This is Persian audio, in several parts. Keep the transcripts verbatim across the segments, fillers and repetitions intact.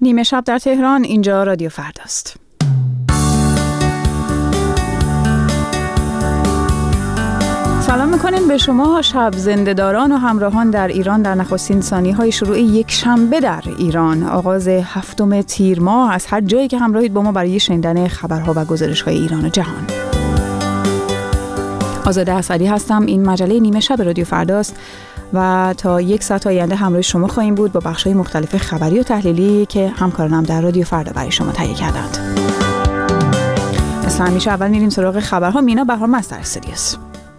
نیمه شب در تهران، اینجا رادیو فرداست. سلام میکنیم به شما شب زنده‌داران و همراهان در ایران در نخستین ثانیه‌های شروع یک شنبه در ایران، آغاز هفتم تیر ماه، از هر جایی که همراهید با ما برای شنیدن خبرها و گزارش‌های ایران و جهان. آزاده اسدی هستم. این مجله نیمه شب رادیو فرداست و تا یک ساعت آینده همراه شما خواهیم بود با بخش‌های مختلف خبری و تحلیلی که همکارانم در رادیو فردا برای شما تهیه کردند. مثل همیشه اول میریم سراغ خبرها. مینا بهرام از استودیوست.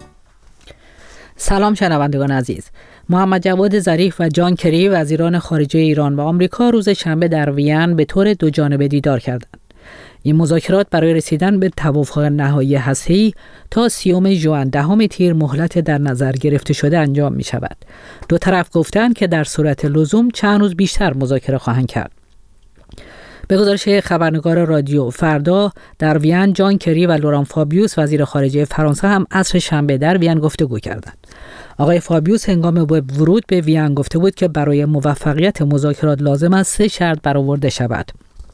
سلام شنوندگان عزیز. محمد جواد ظریف و جان کری وزیران خارجه ایران و آمریکا روز شنبه در وین به طور دو جانبه دیدار کردند. این مذاکرات برای رسیدن به توافق نهایی هسته‌ای تا سیوم ژوئن دهم تیر مهلت در نظر گرفته شده انجام می شود. دو طرف گفتند که در صورت لزوم چند روز بیشتر مذاکره خواهند کرد. به گزارش خبرنگار رادیو فردا، در وین جان کری و لوران فابیوس وزیر خارجه فرانسه هم عصر شنبه در وین گفتگو کردند. آقای فابیوس هنگام ورود به وین گفته بود که برای موفقیت مذاکرات لازم است سه شرط برآورده شود.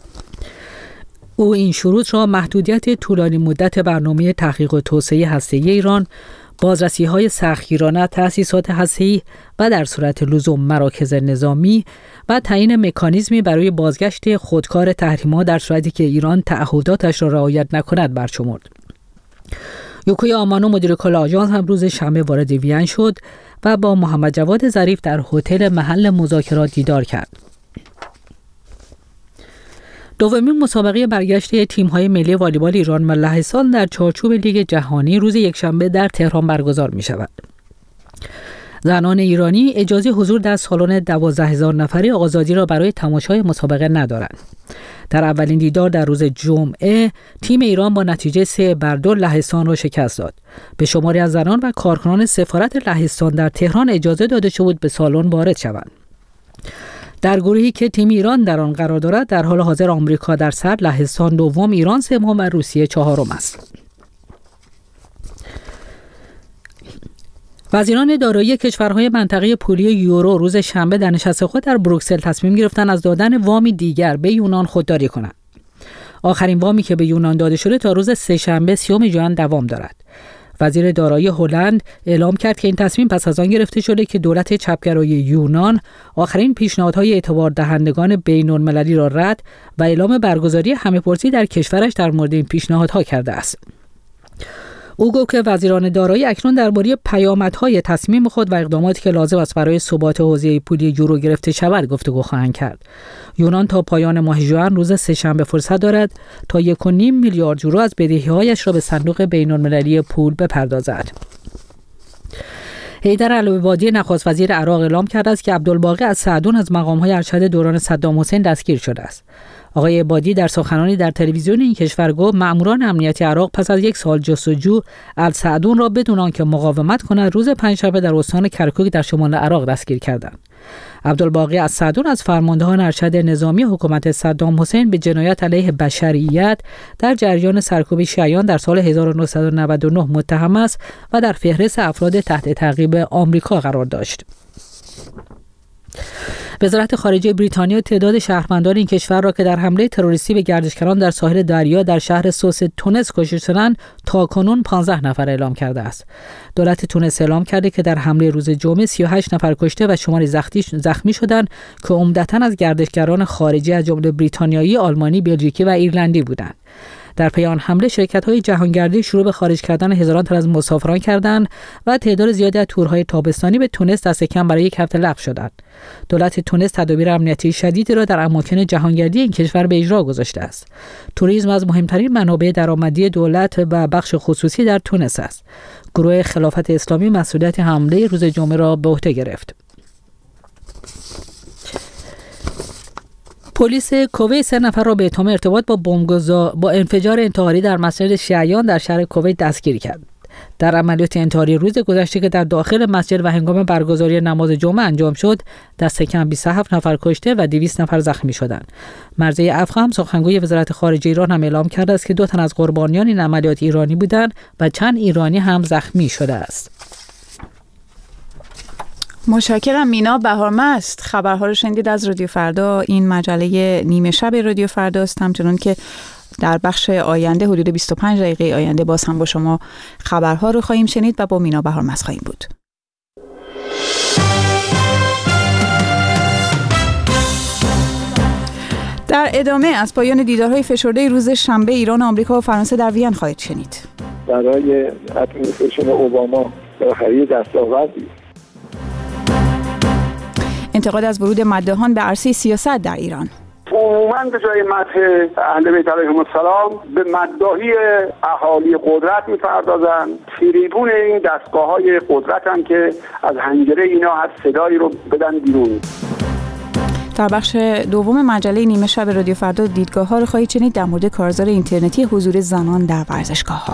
او این شروط را محدودیت طولانی مدت برنامه تحقیق و توسعه هسته‌ای ایران، بازرسی‌های سختگیرانه تأسیسات هسته‌ای و در صورت لزوم مراکز نظامی و تعیین مکانیزمی برای بازگشت خودکار تحریم‌ها در صورتی که ایران تعهداتش را رعایت نکند برشمرد. یوکویا آمانو مدیر کل آژانس هم روز شنبه وارد وین شد و با محمد جواد ظریف در هتل محل مذاکرات دیدار کرد. دومین مسابقه برگشت تیم‌های ملی والیبال ایران و لهستان در چارچوب لیگ جهانی روز یکشنبه در تهران برگزار می‌شود. زنان ایرانی اجازه حضور در سالن دوازده هزار نفره آزادی را برای تماشای مسابقه ندارند. در اولین دیدار در روز جمعه، تیم ایران با نتیجه سه بر دو لهستان را شکست داد. به شماری از زنان و کارکنان سفارت لهستان در تهران اجازه داده شد به سالن وارد شوند. در گروهی که تیم ایران در آن قرار دارد، در حال حاضر آمریکا در صدر، لهستان دوم، ایران سوم و روسیه چهارم است. وزیران دارایی کشورهای منطقه پولی یورو روز شنبه در نشست خود در بروکسل تصمیم گرفتند از دادن وامی دیگر به یونان خودداری کنند. آخرین وامی که به یونان داده شده تا روز سه‌شنبه سیوم ژوئن دوام دارد. وزیر دارایی هلند اعلام کرد که این تصمیم پس از آن گرفته شده که دولت چپگرای یونان آخرین پیشنهادهای اعتبار دهندگان بین‌المللی را رد و اعلام برگزاری همه‌پرسی در کشورش در مورد این پیشنهادها کرده است. او گفت که وزیران دارایی اکنون درباره پیامدهای تصمیم خود و اقداماتی که لازم است برای ثبات حوزه پولی یورو گرفته شود گفتگو خواهند کرد. یونان تا پایان ماه ژوئن روز سه‌شنبه فرصت دارد تا یک و نیم میلیارد یورو از بدهی‌هایش را به صندوق بین‌المللی پول بپردازد. حیدر علوی‌بادی نخست وزیر عراق اعلام کرده است که عبدالباقی السعدون از مقام‌های ارشد دوران صدام حسین دستگیر شده است. آقای عبادی در سخنرانی در تلویزیون این کشور گفت مأموران امنیتی عراق پس از یک سال جستجو السعدون را بدون آنکه مقاومت کند روز پنجشنبه در استان کرکوک در شمال عراق دستگیر کردند. عبدالباقی السعدون از فرماندهان ارشد نظامی حکومت صدام حسین به جنایت علیه بشریت در جریان سرکوب شیعیان در سال هزار و نهصد و نود و نه متهم است و در فهرست افراد تحت تعقیب آمریکا قرار داشت. وزارت خارجه بریتانیا تعداد شهروندان این کشور را که در حمله تروریستی به گردشگران در ساحل دریا در شهر سوس تونس کشته شدند تا کنون پانزده نفر اعلام کرده است. دولت تونس اعلام کرده که در حمله روز جمعه سی و هشت نفر کشته و شماری زخمی شدند که عمدتاً از گردشگران خارجی از جمله بریتانیایی، آلمانی، بلژیکی و ایرلندی بودند. در پی آن حمله شرکت‌های جهانگردی شروع به خارج کردن هزاران تن از مسافران کردند و تعداد زیادی از تورهای تابستانی به تونس دست کم برای یک هفته لغو شدند. دولت تونس تدابیر امنیتی شدیدی را در اماکن جهانگردی این کشور به اجرا گذاشته است. توریسم از مهمترین منابع درآمدی دولت و بخش خصوصی در تونس است. گروه خلافت اسلامی مسئولیت حمله روز جمعه را به عهده گرفت. پلیس کویت سه نفر را به اتهام ارتباط با بمبگذاری با انفجار انتحاری در مسجد شیعیان در شهر کویت دستگیر کرد. در عملیات انتحاری روز گذشته که در داخل مسجد و هنگام برگزاری نماز جمعه انجام شد، دست کم بیست و هفت نفر کشته و دویست نفر زخمی شدند. مرضیه افخم سخنگوی وزارت خارجه ایران هم اعلام کرده است که دو تن از قربانیان این عملیات ایرانی بودند و چند ایرانی هم زخمی شده است. متشکرم. مینا بهارمست، خبرها رو شنیدید از رادیو فردا. این مجله نیمه شب رادیو فرداست. همچنان که در بخش آینده حدود بیست و پنج دقیقه آینده باز هم با شما خبرها رو خواهیم شنید و با مینا بهارمست خواهیم بود. در ادامه از پایان دیدارهای فشرده روز شنبه ایران، آمریکا و فرانسه در وین خواهید شنید. برای ادمنستریشن اوباما بالاخره دستاوردی. انتقاد از ورود مداحان به عرصه سیاست در ایران. عموماً به جای مدح اهل بیت علیهم السلام به مداحی اهالی قدرت می‌پردازند. تریبون این دستگاه‌های قدرتن که از حنجره اینا هر صدایی رو بدن بیرون. در بخش دوم مجله نیمه شب رادیو فردا دیدگاه‌ها رو خواهید شنید در مورد کارزار اینترنتی حضور زنان در ورزشگاه‌ها.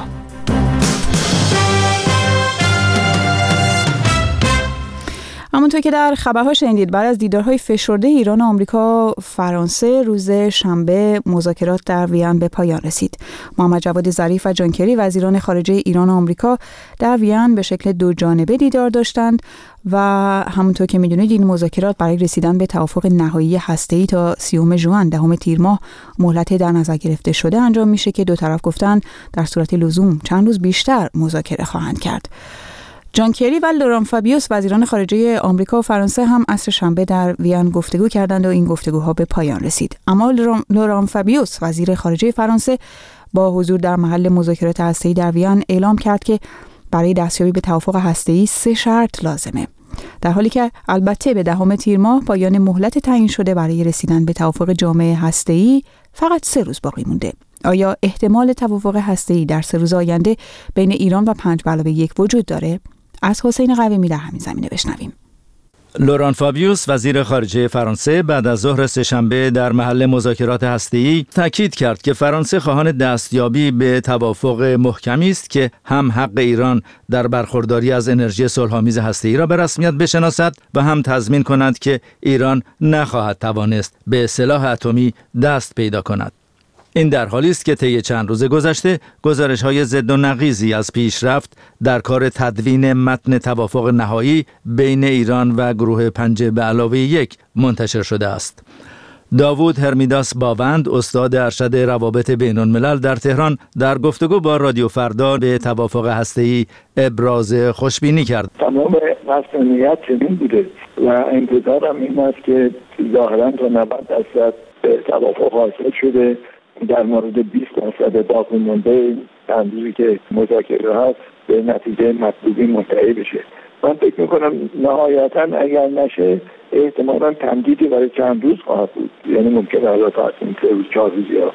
همونطور که در خبرها شنیدید، بعد از دیدارهای فشرده ایران و آمریکا و فرانسه، روز شنبه مذاکرات در وین به پایان رسید. محمد جواد ظریف و جان کری وزیران خارجه ایران و آمریکا در وین به شکل دو جانبه دیدار داشتند و همونطور که میدونید این مذاکرات برای رسیدن به توافق نهایی هسته‌ای تا سیوم ژوئن دهم تیر ماه مهلت در نظر گرفته شده انجام میشه که دو طرف گفتن در صورت لزوم چند روز بیشتر مذاکره خواهند کرد. جان کری و لوران فابیوس وزیران خارجه آمریکا و فرانسه هم عصر شنبه در وین گفتگو کردند و این گفتگوها به پایان رسید. اما لوران فابیوس وزیر خارجه فرانسه با حضور در محل مذاکرات هسته‌ای در وین اعلام کرد که برای دستیابی به توافق هسته‌ای سه شرط لازمه، در حالی که البته به دهم تیر ماه پایان مهلت تعیین شده برای رسیدن به توافق جامع هسته‌ای فقط سه روز باقی مونده. آیا احتمال توافق هسته‌ای در سه روز آینده بین ایران و پنج به علاوه یک وجود داره؟ از حسین قویمی در همین زمینه بشنویم. لوران فابیوس وزیر خارجه فرانسه بعد از ظهر سه‌شنبه در محل مذاکرات هسته‌ای تاکید کرد که فرانسه خواهان دستیابی به توافق محکمی است که هم حق ایران در برخورداری از انرژی صلح‌آمیز هسته‌ای را به رسمیت بشناسد و هم تضمین کند که ایران نخواهد توانست به سلاح اتمی دست پیدا کند. این در حالی است که طی چند روز گذشته گزارش‌های ضد و نقیضی از پیشرفت در کار تدوین متن توافق نهایی بین ایران و گروه پنج به علاوه یک منتشر شده است. داوود هرمیداس باوند، استاد ارشد روابط بین الملل در تهران، در گفتگو با رادیو فردا به توافق هسته‌ای ابراز خوشبینی کرد. تمام قصد نیت چنین بوده و انتظارم این است که ظاهراً تا نود درصد به توافق حاصل شده. در مورد بیست درصد باقی مانده اندازه‌ای که مذاکره هست به نتیجه مطلوبی منتهی بشه. من فکر میکنم نهایتاً اگر نشه احتمالاً تمدیدی برای چند روز خواهد بود، یعنی ممکنه حالا تا سه روز چهار روز یا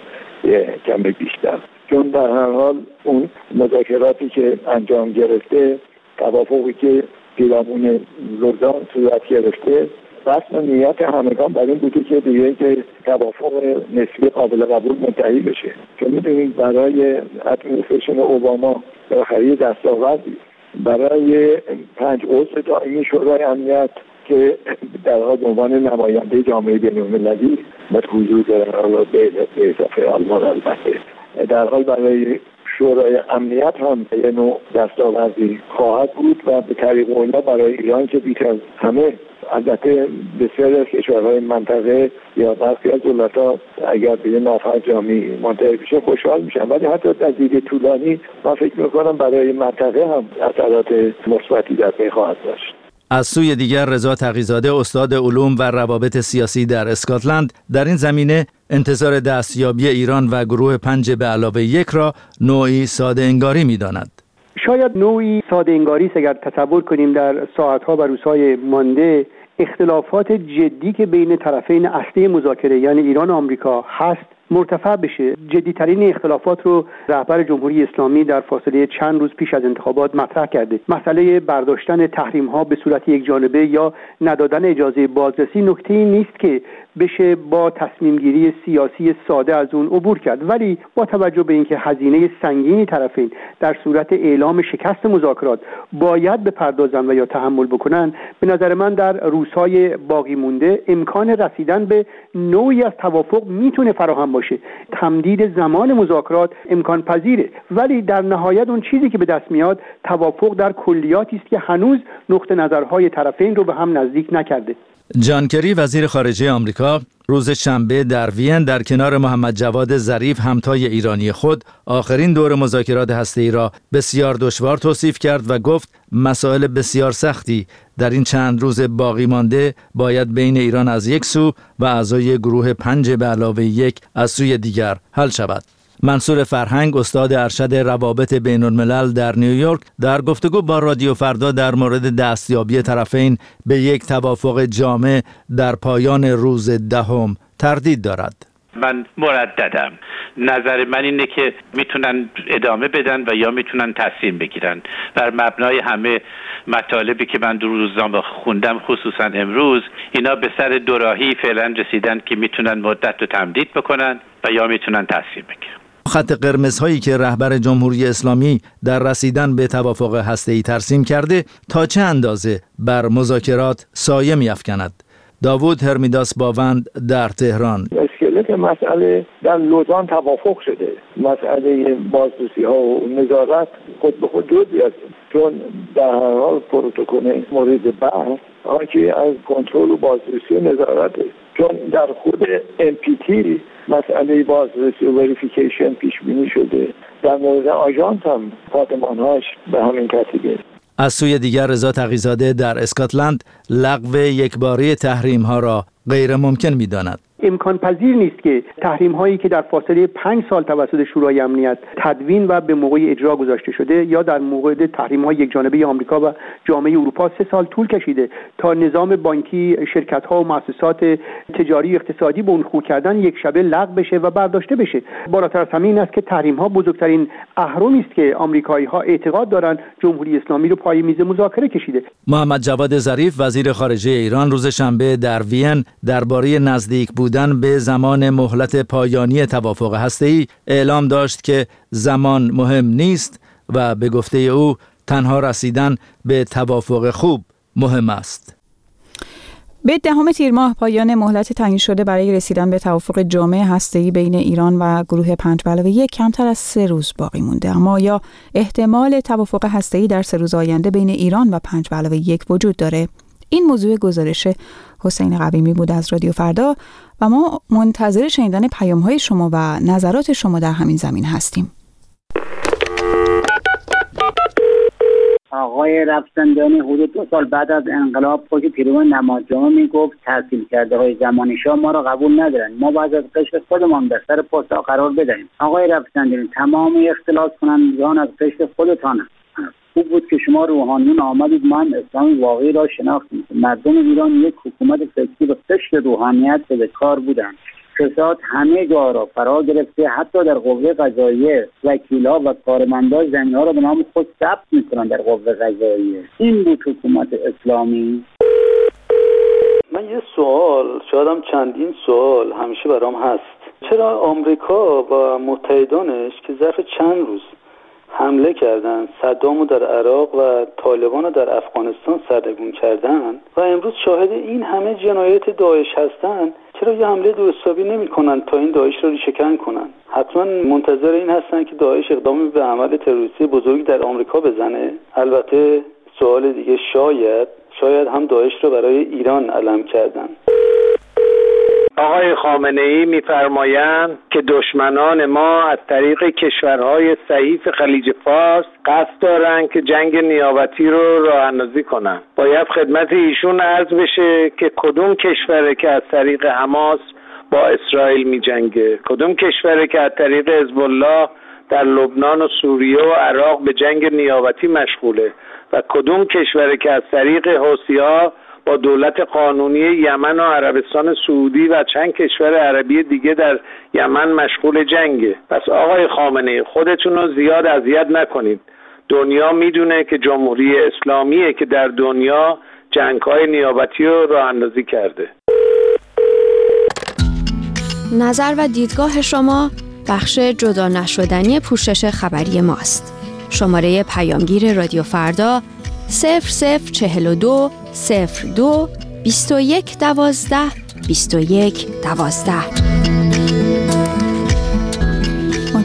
کم بیشتر، چون در هر حال اون مذاکراتی که انجام گرفته، توافقی که پیرامون لوزان صورت گرفته، رسم نیت همگان بر این بوده که دیگه که توافق نسبی قابل قبول منتهی بشه. چون میدونید برای ادمنستریشن اوباما بالاخره دستاوردی برای پنج عضو دائمی شورای امنیت که در واقع عنوان نماینده جامعه بین‌المللی با حضور دارن به اضافه آلمان، البته در حال برای شورای امنیت هم یه نوع دستاوردی خواهد بود و به طریق اونا برای ایران که بیش از همه، البته بسیاری از کشورهای منطقه یا برخی از دولت‌ها اگر به نافرجامی منتهی بشه خوشحال میشن، ولی حتی در دید طولانی من فکر میکنم برای منطقه هم اثرات مثبتی در پی خواهد داشت. از سوی دیگر رضا تقی‌زاده، استاد علوم و روابط سیاسی در اسکاتلند، در این زمینه انتظار دستیابی ایران و گروه پنج به علاوه یک را نوعی ساده انگاری می‌داند. شاید نوعی ساده انگاری است اگر تصور کنیم در ساعت‌ها و روزهای مانده اختلافات جدی که بین طرفین اصلی مذاکره یعنی ایران و آمریکا هست مرتفع بشه. جدی‌ترین اختلافات رو رهبر جمهوری اسلامی در فاصله چند روز پیش از انتخابات مطرح کرده. مسئله برداشتن تحریم‌ها به صورت یک جانبه یا ندادن اجازه بازرسی نکته‌ای نیست که بشه با تصمیم گیری سیاسی ساده از اون عبور کرد، ولی با توجه به اینکه هزینه سنگینی طرفین در صورت اعلام شکست مذاکرات باید بپردازن و یا تحمل بکنن، به نظر من در روزهای باقی مونده امکان رسیدن به نوعی از توافق میتونه فراهم باشه. باشه. تمدید زمان مذاکرات امکان پذیره، ولی در نهایت اون چیزی که به دست میاد توافق در کلیاتی است که هنوز نقطه نظرهای طرفین رو به هم نزدیک نکرده. جان کری وزیر خارجه آمریکا روز شنبه در وین در کنار محمد جواد ظریف همتای ایرانی خود آخرین دور مذاکرات هسته‌ای را بسیار دشوار توصیف کرد و گفت مسائل بسیار سختی در این چند روز باقی مانده باید بین ایران از یک سو و اعضای گروه پنج به علاوه یک از سوی دیگر حل شود. منصور فرهنگ استاد ارشد روابط بین الملل در نیویورک در گفتگو با رادیو فردا در مورد دستیابی طرفین به یک توافق جامع در پایان روز دهم تردید دارد. من مرددم. نظر من اینه که میتونن ادامه بدن و یا میتونن تصمیم بگیرن بر مبنای همه مطالبی که من در روزنامه خوندم، خصوصا امروز. اینا به سر دوراهی فعلا رسیدن که میتونن مدت رو تمدید بکنن و یا میتونن تصمیم بگیرن. خط قرمزهایی که رهبر جمهوری اسلامی در رسیدن به توافق هسته‌ای ترسیم کرده تا چه اندازه بر مذاکرات سایه می‌افکند؟ داوود هرمیداس باوند در تهران. اسکلت مسئله در لوزان توافق شده. مسئله بازرسی ها و نظارت خود به خود جزئی است، چون در هر حال پروتکل مورد بحث آنکه از کنترل و بازرسی و نظارت است. چون در خود ام پی تی مسئله بازرسی و وریفیکیشن پیش بینی شده. در مورد آژانس هم پادمانهاش به همین ترتیبه. از سوی دیگر رضا تقی‌زاده در اسکاتلند لغو یکباره تحریم ها را غیر ممکن می داند. امکان پذیر نیست که تحریم هایی که در فاصله پنج سال توسط شورای امنیت تدوین و به موقع اجرا گذاشته شده، یا در مورد تحریم های یک جانبه آمریکا و جامعه اروپا سه سال طول کشیده تا نظام بانکی شرکت ها و مؤسسات تجاری اقتصادی به اون خو کردن یک شبه لغو بشه و برداشته بشه. بالاتر از همه این است که تحریم ها بزرگترین اهرمی است که آمریکایی ها اعتقاد دارند جمهوری اسلامی رو پای میز مذاکره کشیده. محمد جواد ظریف وزیر خارجه ایران روز شنبه در وین درباره نزدیک بود به زمان مهلت پایانی توافق هسته‌ای اعلام داشت که زمان مهم نیست و به گفته او تنها رسیدن به توافق خوب مهم است. به دهم تیر ماه پایان مهلت تعیین شده برای رسیدن به توافق جامع هسته‌ای بین ایران و گروه پنج به علاوه یک کمتر از سه روز باقی مونده، اما یا احتمال توافق هسته‌ای در سه روز آینده بین ایران و پنج به علاوه یک وجود داره؟ این موضوع گزارش حسین قویمی بود از رادیو فردا و ما منتظر شنیدن پیام‌های شما و نظرات شما در همین زمین هستیم. آقای رفسنجانی حدود دو سال بعد از انقلاب پشت پیروان نماز جمعه میگفت تحصیل کرده های زمان شاه ما را قبول ندارن، ما باید از قشر خودمان در سر پست قرار بدهیم. آقای رفسنجانی تمام اختلاط کنندگان از قشر خودتان خوب بود که شما روحانیون آمدید من اسلام واقعی را شناختیم. مردم ایران یک حکومت فکری به قشر روحانیت به کار بودند. فساد همه جا را فرا گرفته، حتی در قوه قضاییه وکیل‌ها و کارمندان زنی‌ها را به نام خود ثبت می‌کنند در قوه قضاییه. این بود حکومت اسلامی. من یه سوال، شاید هم چندین سوال همیشه برام هست. چرا آمریکا و متحدانش که ظرف چند روز حمله کردن، صدامو در عراق و طالبانو در افغانستان سرنگون کردن و امروز شاهد این همه جنایت داعش هستن، چرا یه حمله دوستابی نمی کنن تا این داعش رو ریشه‌کن کنن؟ حتما منتظر این هستن که داعش اقدامی به عمل تروریستی بزرگی در آمریکا بزنه. البته سوال دیگه، شاید شاید هم داعش رو برای ایران علم کردن. آقای خامنه‌ای می‌فرمایند که دشمنان ما از طریق کشورهای ضعیف خلیج فارس قصد دارند که جنگ نیابتی رو راه اندازی کنند. باید خدمت ایشون عرض بشه که کدوم کشوره که از طریق حماس با اسرائیل می‌جنگه، کدوم کشوره که از طریق حزب الله در لبنان و سوریه و عراق به جنگ نیابتی مشغوله و کدوم کشوره که از طریق حوثی‌ها با دولت قانونی یمن و عربستان سعودی و چند کشور عربی دیگه در یمن مشغول جنگه. پس آقای خامنه‌ای خودتون رو زیاد اذیت نکنید. دنیا میدونه که جمهوری اسلامیه که در دنیا جنگ‌های نیابتی رو راه اندازی کرده. نظر و دیدگاه شما بخش جدا نشدنی پوشش خبری ماست. شماره پیامگیر رادیو فردا صفر صفر چهل و دو صفر دو بیست و یک دوازده بیست و یک دوازده.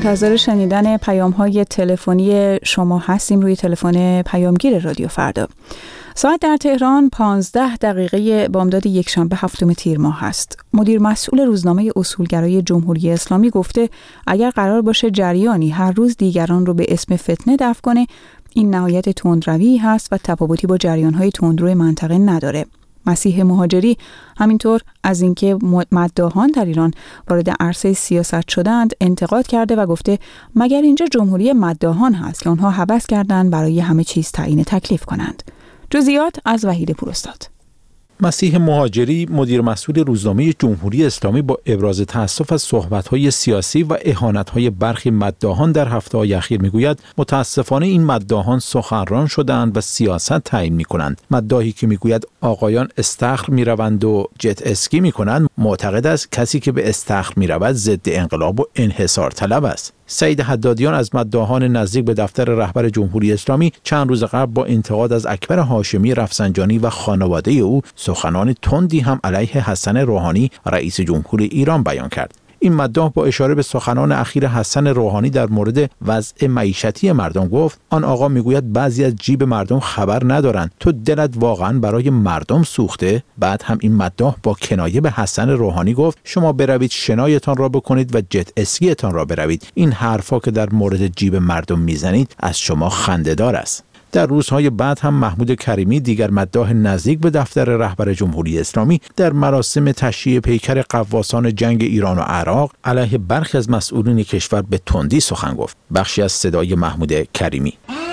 منتظر شنیدن پیام‌های تلفنی شما هستیم روی تلفن پیامگیر رادیو فردا. ساعت در تهران پانزده دقیقه بامداد یکشنبه هفتم تیر ماه هست. مدیر مسئول روزنامه اصولگرای جمهوری اسلامی گفته اگر قرار باشه جریانی هر روز دیگران رو به اسم فتنه دفع کنه، این نهایت تندروی هست و تفاوتی با جریان‌های تندرو منطقه نداره. مسیح مهاجری همینطور از اینکه مداحان در ایران وارد عرصه سیاست شدند انتقاد کرده و گفته مگر اینجا جمهوری مداحان هست که آنها هوس کردند برای همه چیز تعیین تکلیف کنند. جزئیات از وحید پوراستاد. مسیح مهاجری مدیر مسئول روزنامه جمهوری اسلامی با ابراز تأسف از صحبت‌های سیاسی و اهانت‌های برخی مداحان در هفته‌های اخیر میگوید متاسفانه این مداحان سخنران شدند و سیاست تعیین می‌کنند. مداحی که میگوید آقایان استخر می‌روند و جت اسکی می‌کنند معتقد است کسی که به استخر می‌رود ضد انقلاب و انحصار طلب است. سعید حدادیان از مداحان نزدیک به دفتر رهبر جمهوری اسلامی چند روز قبل با انتقاد از اکبر هاشمی رفسنجانی و خانواده او سخنان تندی هم علیه حسن روحانی رئیس جمهور ایران بیان کرد. این مداح با اشاره به سخنان اخیر حسن روحانی در مورد وضع معیشتی مردم گفت آن آقا میگوید بعضی از جیب مردم خبر ندارند، تو دلت واقعا برای مردم سوخته؟ بعد هم این مداح با کنایه به حسن روحانی گفت شما بروید شنایتان را بکنید و جت اسکیتان را بروید. این حرفا که در مورد جیب مردم میزنید از شما خنده‌دار است. در روزهای بعد هم محمود کریمی دیگر مداح نزدیک به دفتر رهبر جمهوری اسلامی در مراسم تشییع پیکر غواصان جنگ ایران و عراق علیه برخی از مسئولین کشور به تندی سخن گفت. بخشی از صدای محمود کریمی: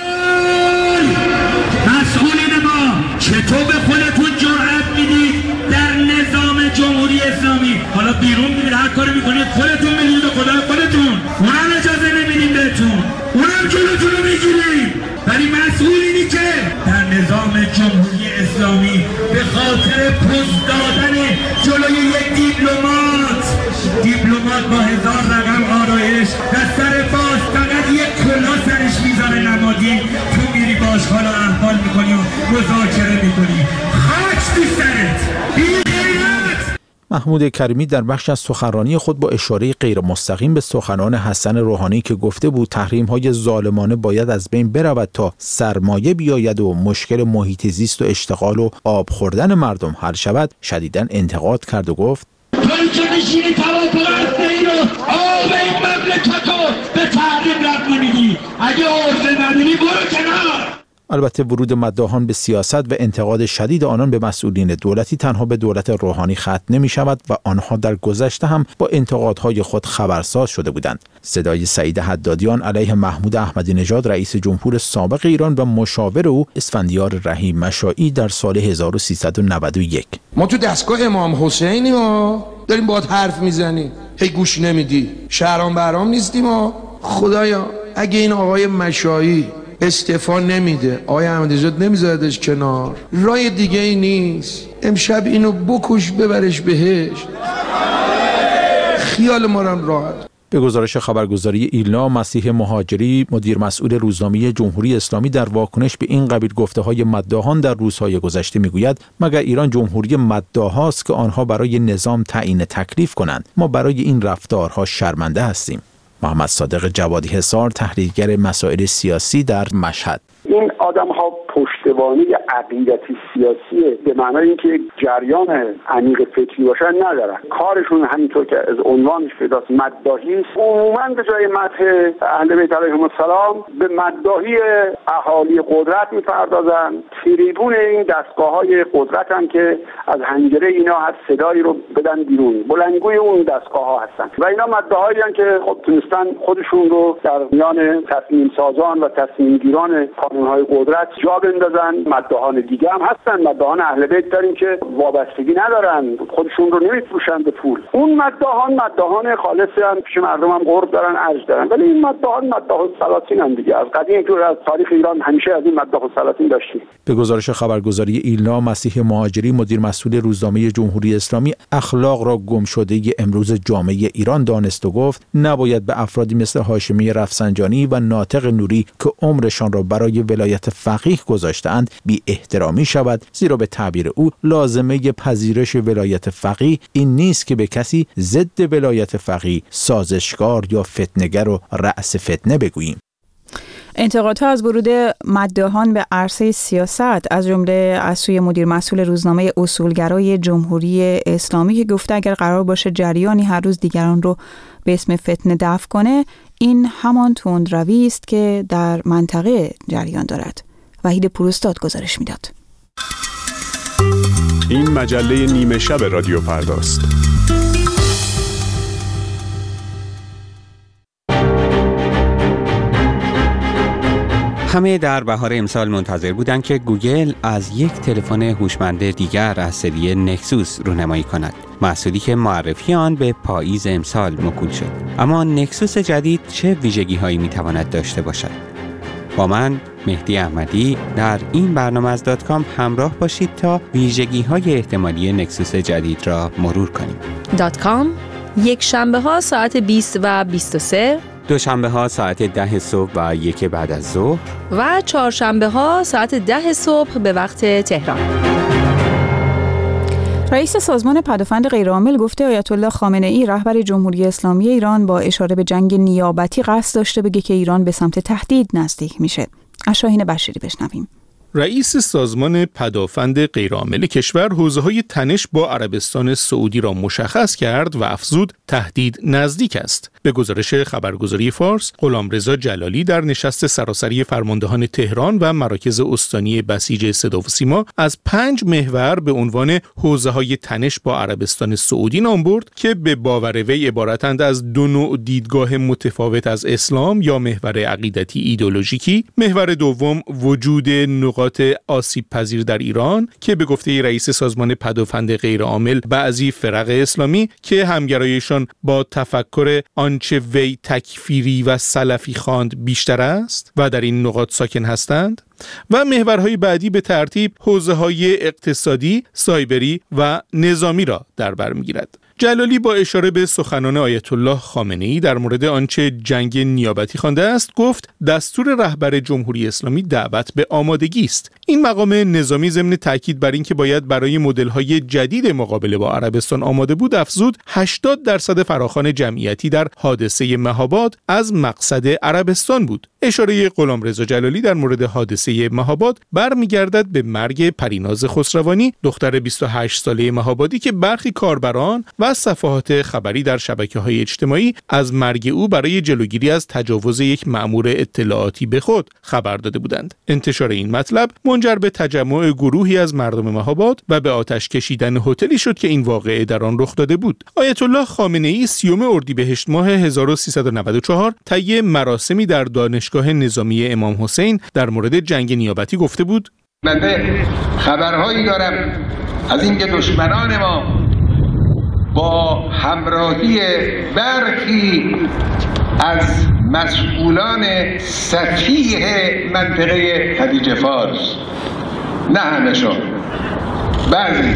مسئولین ما چطور به خودتون جرأت میدید در نظام جمهوری اسلامی؟ حالا بیرون میرید هر کاری میکنید خودتون میدید و خدا خودتون، اونم اجازه نمیدیم بهتون، اونم جلوتون رو میگیرید. ولی مسئولینی که در نظام جمهوری اسلامی به خاطر پست دادن جلوی یک دیپلمات دیپلمات با هزار رقم آرایش دستر باز فقط یک کلا سرش میذاره نمادین، تو میری باش حالا احوال میکنی و مذاکره میکنی. خاک تو سرت بی غیرت. محمود کریمی در بخش از سخنرانی خود با اشاره غیر مستقیم به سخنان حسن روحانی که گفته بود تحریم‌های ظالمانه باید از بین برود تا سرمایه بیاید و مشکل محیط زیست و اشتغال و آب خوردن مردم حل شود، شدیداً انتقاد کرد و گفت توی که نشینی توافق هسته‌ای رو آب این مملکت رو به تحریم رد نمیدی، اگه عرضه نداری برو کنار. البته ورود مداحان به سیاست و انتقاد شدید آنان به مسئولین دولتی تنها به دولت روحانی ختم نمی شود و آنها در گذشته هم با انتقادهای خود خبرساز شده بودند. صدای سعید حدادیان علیه محمود احمدی نژاد رئیس جمهور سابق ایران و مشاور او اسفندیار رحیم مشائی در سال هزار و سیصد و نود و یک: ما تو دستگاه امام حسینی ها داریم باهات حرف میزنیم، هی گوش نمیدی، شهرام برام نیستیم ها. خدایا اگه این آقای مشائی استعفا نمیده، آقای احمدی نژاد نمیذاردش کنار، رای دیگه ای نیست، امشب اینو بکش ببرش بهشت، خیال ما رو راحت. به گزارش خبرگزاری ایلنا، مسیح مهاجری مدیر مسئول روزنامه جمهوری اسلامی در واکنش به این قبیل گفته‌های مداحان در روزهای گذشته میگوید مگر ایران جمهوری مداحاست که آنها برای نظام تعیین تکلیف کنند؟ ما برای این رفتارها شرمنده هستیم. محمد صادق جوادی حصار، تحلیلگر مسائل سیاسی در مشهد: این آدم ها پشتوانه عقیدتی سیاسی به معنای اینکه جریان عمیق فکری باشن ندارن. کارشون همینطور که از عنوانش پیداست مداحی است. عموما به جای مدح اهل بیت علیهم السلام به مداحی اهالی قدرت میپردازن. تریبون این دستگاه‌های قدرتن که از حنجره اینا هر صدایی رو بدن بیرون، بلندگوی اون دستگاه‌ها هستن و اینا مداحایین که خب تونستن خودشون رو در میان تصمیم سازان و تصمیم گیران قانون‌های قدرت جا بندازن. مداحان دیگه هم هستن، مداحان اهل بیت داریم که وابستگی ندارن، خودشون رو نمیفروشن به پول. اون مداحان مداحان خالصن، پیش مردم هم قرب دارن، ارج دارن، ولی این مداحان مداح السلاطین هم دیگه. از قدیم اینطور از تاریخ ایران همیشه از این مداح السلاطین داشتیم. به گزارش خبرگزاری ایلنا، مسیح مهاجری مدیر مسئول روزنامه جمهوری اسلامی اخلاق را گمشده امروز جامعه ایران دانست و گفت نباید به افرادی مثل هاشمی رفسنجانی و ناطق نوری که عمرشان را برای ولایت ولایت فقیه گذاشتند بی احترامی شود، زیرا به تعبیر او لازمه پذیرش ولایت فقیه این نیست که به کسی ضد ولایت فقیه سازشکار یا فتنه‌گر و رأس فتنه بگوییم. انتقادها از ورود مداحان به عرصه سیاست از جمله از سوی مدیر مسئول روزنامه اصولگرای جمهوری اسلامی که گفته اگر قرار باشه جریانی هر روز دیگران رو به اسم فتنه دفع کنه، این همان تندروی است که در منطقه جریان دارد. وحید پوروستاد گزارش میداد. این مجله نیمه شب رادیو فرداست. همه در بهار امسال منتظر بودند که گوگل از یک تلفن هوشمند دیگر از سری نکسوس رونمایی کند. محصولی که معرفی آن به پاییز امسال موکول شد. اما نکسوس جدید چه ویژگی‌هایی می‌تواند داشته باشد؟ با من مهدی احمدی در این برنامه از دات کام همراه باشید تا ویژگی‌های احتمالی نکسوس جدید را مرور کنیم. دات کام یک شنبه ها ساعت بیست و بیست و سه، دوشنبه ها ساعت ده صبح و یک بعد از ظهر و چهارشنبه ها ساعت ده صبح به وقت تهران. رئیس سازمان پدافند غیرعامل گفته آیت الله خامنه ای رهبر جمهوری اسلامی ایران با اشاره به جنگ نیابتی قصد داشته بگه که ایران به سمت تهدید نزدیک میشه. از شاهین بشیری بشنویم. رئیس سازمان پدافند غیرعامل کشور حوزه‌های تنش با عربستان سعودی را مشخص کرد و افزود تهدید نزدیک است. به گزارش خبرگزاری فارس، غلامرضا جلالی در نشست سراسری فرماندهان تهران و مراکز استانی بسیج صدا و سیما از پنج محور به عنوان حوزه‌های تنش با عربستان سعودی نام برد که به باور وی عبارتند از دو نوع دیدگاه متفاوت از اسلام یا محور عقیدتی ایدئولوژیکی. محور دوم وجود نقاط آسیب پذیر در ایران که به گفته رئیس سازمان پدافند غیرعامل بعضی فرق اسلامی که همگرایشان با تفکر آنچه وی تکفیری و سلفی خواند بیشتر است و در این نقاط ساکن هستند، و محورهای بعدی به ترتیب حوزه‌های اقتصادی، سایبری و نظامی را در بر می‌گیرد. جلالی با اشاره به سخنان آیت الله خامنه ای در مورد آنچه جنگ نیابتی خوانده است گفت دستور رهبر جمهوری اسلامی دعوت به آمادگی است. این مقام نظامی ضمن تاکید بر این که باید برای مدل‌های جدید مقابله با عربستان آماده بود افزود هشتاد درصد فراخوان جمعیتی در حادثه مهاباد از مقصد عربستان بود. اشاره غلامرضا جلالی در مورد حادثه مهاباد برمیگردد به مرگ پریناز خسروانی، دختر بیست و هشت ساله مهابادی که برخی کاربران و صفحات خبری در شبکه‌های اجتماعی از مرگ او برای جلوگیری از تجاوز یک مأمور اطلاعاتی به خود خبر داده بودند. انتشار این مطلب منجر به تجمع گروهی از مردم مهاباد و به آتش کشیدن هتلی شد که این واقعه در آن رخ داده بود. آیت الله خامنه ای سیوم اردیبهشت ماه هزار و سیصد و نود و چهار طی مراسمی در دانشگاه نظامی امام حسین در مورد جنگ نیابتی گفته بود: بنده خبرهایی دارم از اینکه دشمنان ما با همراهی برخی از مسئولان سفیه منطقه خلیج فارس، نه همشون، بعضی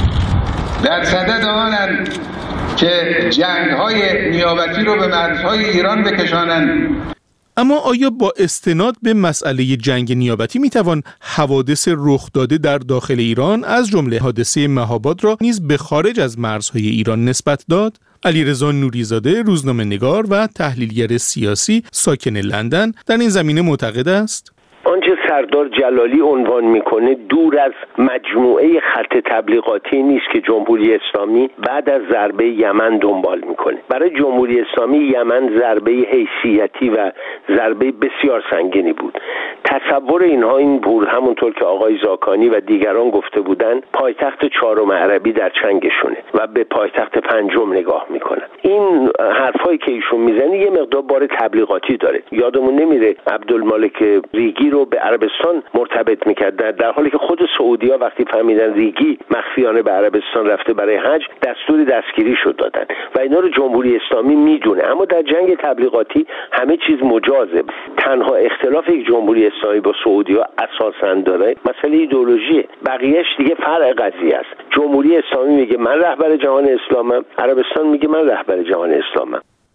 در صدد آنند که جنگ‌های نیابتی رو به مرزهای ایران بکشانند. اما آیا با استناد به مسئله جنگ نیابتی میتوان حوادث رخ داده در داخل ایران از جمله حادثه مهاباد را نیز به خارج از مرزهای ایران نسبت داد؟ علیرضا نوریزاده، روزنامه‌نگار و تحلیلگر سیاسی ساکن لندن، در این زمینه معتقد است: آنچه سردار جلالی عنوان میکنه دور از مجموعه خط تبلیغاتی نیست که جمهوری اسلامی بعد از ضربه یمن دنبال میکنه. برای جمهوری اسلامی یمن ضربه حیثیتی و ضربه بسیار سنگینی بود. تصور اینها این بود، همونطور که آقای زاکانی و دیگران گفته بودن، پایتخت چهارم عربی در چنگشونه و به پایتخت پنجم نگاه میکنن. این حرفایی که ایشون میزنه یه مقدار بار تبلیغاتی داره. یادمون نمیره عبدالمالک ریگی رو به عربستان مرتبط میکرد، در حالی که خود سعودی‌ها وقتی فهمیدن ریگی مخفیانه به عربستان رفته برای حج دستور دستگیری شد دادن و اینا رو جمهوری اسلامی میدونه. اما در جنگ تبلیغاتی همه چیز مجازه. تنها اختلاف یک جمهوری اسلامی با سعودی‌ها اساساً داره مسئله ایدئولوژیه، بقیه‌اش دیگه فرع قضیه است. جمهوری اسلامی میگه من رهبر جهان اسلامم، عربستان میگه من رهبر جهان اسلامم.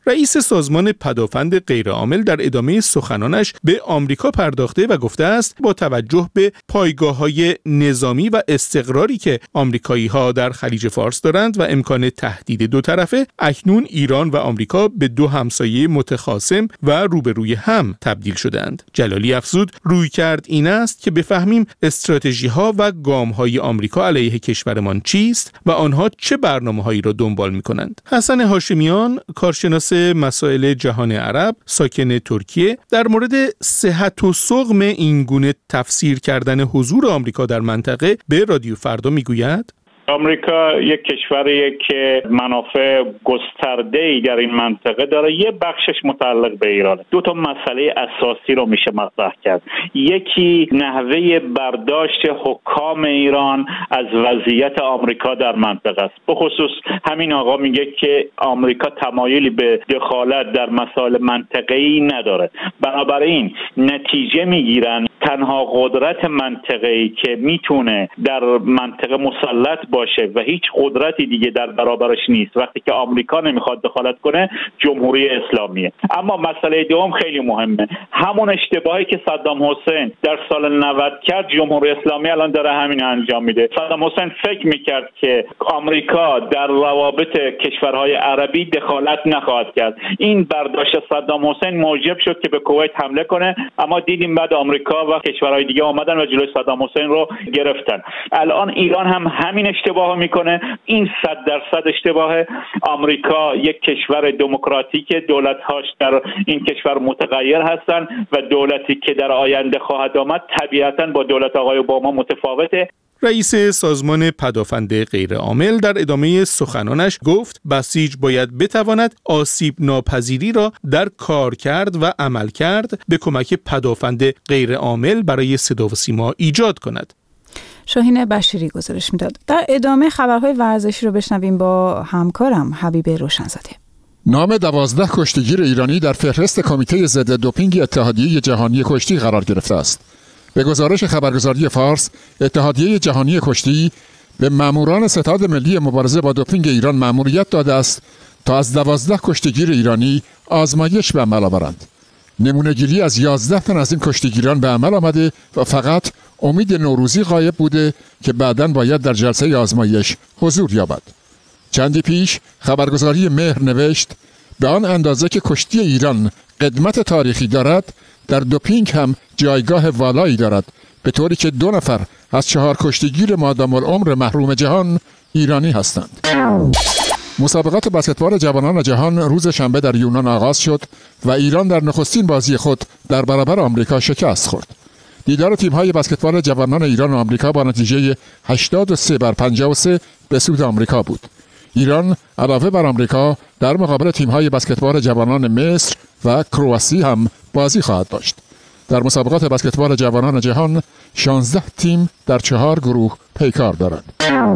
رئیس سازمان پدافند غیرعامل در ادامه سخنانش به آمریکا پرداخته و گفته است با توجه به پایگاه‌های نظامی و استقراری که آمریکایی‌ها در خلیج فارس دارند و امکان تهدید دو طرفه، اکنون ایران و آمریکا به دو همسایه متخاصم و روبروی هم تبدیل شدند. جلالی افزود رویکرد این است که بفهمیم استراتژی‌ها و گام‌های آمریکا علیه کشورمان چیست و آنها چه برنامه‌هایی را دنبال می‌کنند. حسن هاشمیان، کارشناس مسائل جهان عرب، ساکن ترکیه، در مورد صحت و سقم این گونه تفسیر کردن حضور آمریکا در منطقه به رادیو فردا میگوید: آمریکا یک کشوریه که منافع گسترده‌ای در این منطقه داره. یه بخشش متعلق به ایرانه. دو تا مسئله اساسی رو میشه مطرح کرد. یکی نحوه برداشت حکام ایران از وضعیت آمریکا در منطقه است. به خصوص همین آقا میگه که آمریکا تمایلی به دخالت در مسائل منطقه‌ای نداره. بنابراین نتیجه میگیرن تنها قدرت منطقه‌ای که میتونه در منطقه مسلط باشه و هیچ قدرتی دیگه در برابرش نیست وقتی که آمریکا نمیخواد دخالت کنه، جمهوری اسلامیه. اما مسئله دوم خیلی مهمه. همون اشتباهی که صدام حسین در سال نود کرد، جمهوری اسلامی الان داره همین انجام میده. صدام حسین فکر میکرد که آمریکا در روابط کشورهای عربی دخالت نخواهد کرد. این برداشت صدام حسین موجب شد که به کویت حمله کنه، اما دیدیم بعد آمریکا و کشورهای دیگه آمدن و جلوی صدام حسین رو گرفتن. الان ایران هم همین اشتباه میکنه. این صد درصد اشتباه. آمریکا یک کشور دموکراتیک، دولت‌هاش در این کشور متغیر هستن و دولتی که در آینده خواهد آمد طبیعتاً با دولت آقای اوباما متفاوته. رئیس سازمان پدافند غیرعامل در ادامه سخنانش گفت بسیج باید بتواند آسیب ناپذیری را در کارکرد و عملکرد به کمک پدافند غیرعامل برای صدا و سیما ایجاد کند. شاهین بشیری گزارش میداد. در ادامه خبرهای ورزشی رو بشنویم با همکارم حبیب روشنزاده. نام دوازده کشتیگیر ایرانی در فهرست کمیته ضد دوپینگ اتحادیه جهانی کشتی قرار گرفته است. به گزارش خبرگزاری فارس، اتحادیه جهانی کشتی به ماموران ستاد ملی مبارزه با دوپینگ ایران مأموریت داده است تا از دوازده کشتیگیر ایرانی آزمایش به عمل آورند. نمونه‌گیری از یازده تن از این کشتیگیران به عمل آمده و فقط امید نوروزی غایب بوده که بعداً باید در جلسه آزمایش حضور یابد. چندی پیش خبرگزاری مهر نوشت به آن اندازه که کشتی ایران قدمت تاریخی دارد، در دوپینگ هم جایگاه والایی دارد، به طوری که دو نفر از چهار کشتیگیر مادام العمر محروم جهان ایرانی هستند. مسابقات بسکتبال جوانان جهان روز شنبه در یونان آغاز شد و ایران در نخستین بازی خود در برابر آمریکا شکست خورد. دیدار تیم‌های بسکتبال جوانان ایران و آمریکا با نتیجه هشتاد و سه بر پنجاه و سه به سود آمریکا بود. ایران علاوه بر آمریکا در مقابل تیم‌های بسکتبال جوانان مصر و کرواسی هم بازی خواهد داشت. در مسابقات بسکتبال جوانان جهان شانزده تیم در چهار گروه پیکار دارند.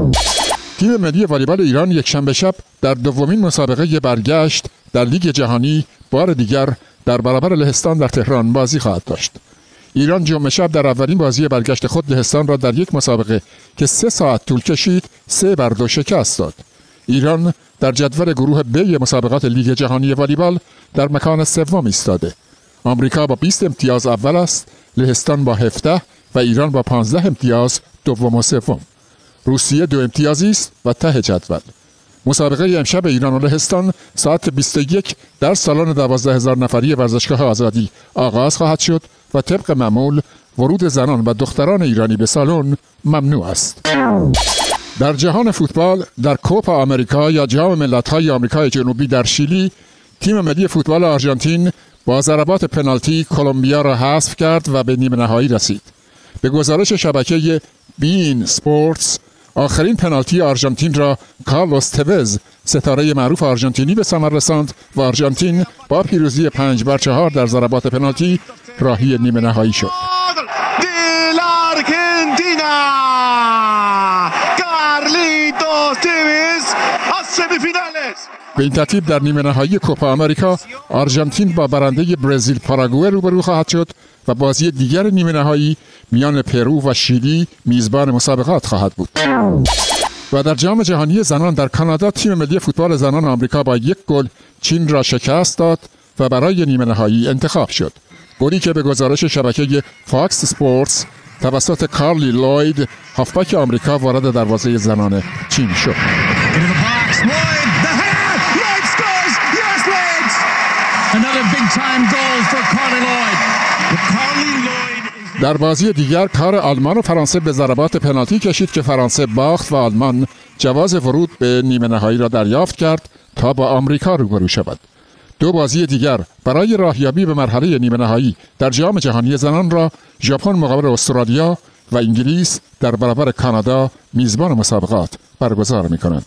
تیم ملی والیبال ایران یک شنبه شب در دومین مسابقه برگشت در لیگ جهانی بار دیگر در برابر لهستان در تهران بازی خواهد داشت. ایران جمعه شب در اولین بازی برگشت خود لهستان را در یک مسابقه که سه ساعت طول کشید سه بر دو شکست داد. ایران در جدول گروه ب مسابقات لیگ جهانی والیبال در مکان سوم ایستاده. آمریکا با بیست امتیاز اول است، لهستان با هفده و ایران با پانزده امتیاز دوم و سوم. روسیه دو امتیازی است و ته جدول. مسابقه امشب ایران و لهستان ساعت بیست و یک در سالن دوازده هزار نفری ورزشگاه آزادی آغاز خواهد شد و طبق معمول ورود زنان و دختران ایرانی به سالن ممنوع است. در جهان فوتبال در کوپا آمریکا یا جام ملت‌های آمریکای جنوبی در شیلی، تیم ملی فوتبال آرژانتین با ضربات پنالتی کلمبیا را حذف کرد و به نیمه نهایی رسید. به گزارش شبکه بین اسپورتس، آخرین پنالتی آرژانتین را کارلوس توز، ستاره معروف آرژانتینی، به ثمر رساند و آرژانتین با پیروزی پنج بر چهار در ضربات پنالتی راهی نیمه نهایی شد. به این ترتیب در نیمه نهایی کوپا آمریکا آرژانتین با برنده برزیل پاراگوئه روبرو خواهد شد و بازی دیگر نیمه نهایی میان پرو و شیلی میزبان مسابقات خواهد بود. و در جام جهانی زنان در کانادا تیم ملی فوتبال زنان آمریکا با یک گل چین را شکست داد و برای نیمه نهایی انتخاب شد. گلی که به گزارش شبکه فاکس اسپورتس توسط کارلی لوید هافبک آمریکا وارد دروازه زنان چین شد. در بازی دیگر کار آلمان و فرانسه به ضربات پنالتی کشید که فرانسه باخت و آلمان جواز ورود به نیمه نهایی را دریافت کرد تا با آمریکا روبرو شود. دو بازی دیگر برای راهیابی به مرحله نیمه نهایی در جام جهانی زنان را ژاپن مقابل استرالیا و انگلیس در برابر کانادا میزبان مسابقات برگزار می‌کنند.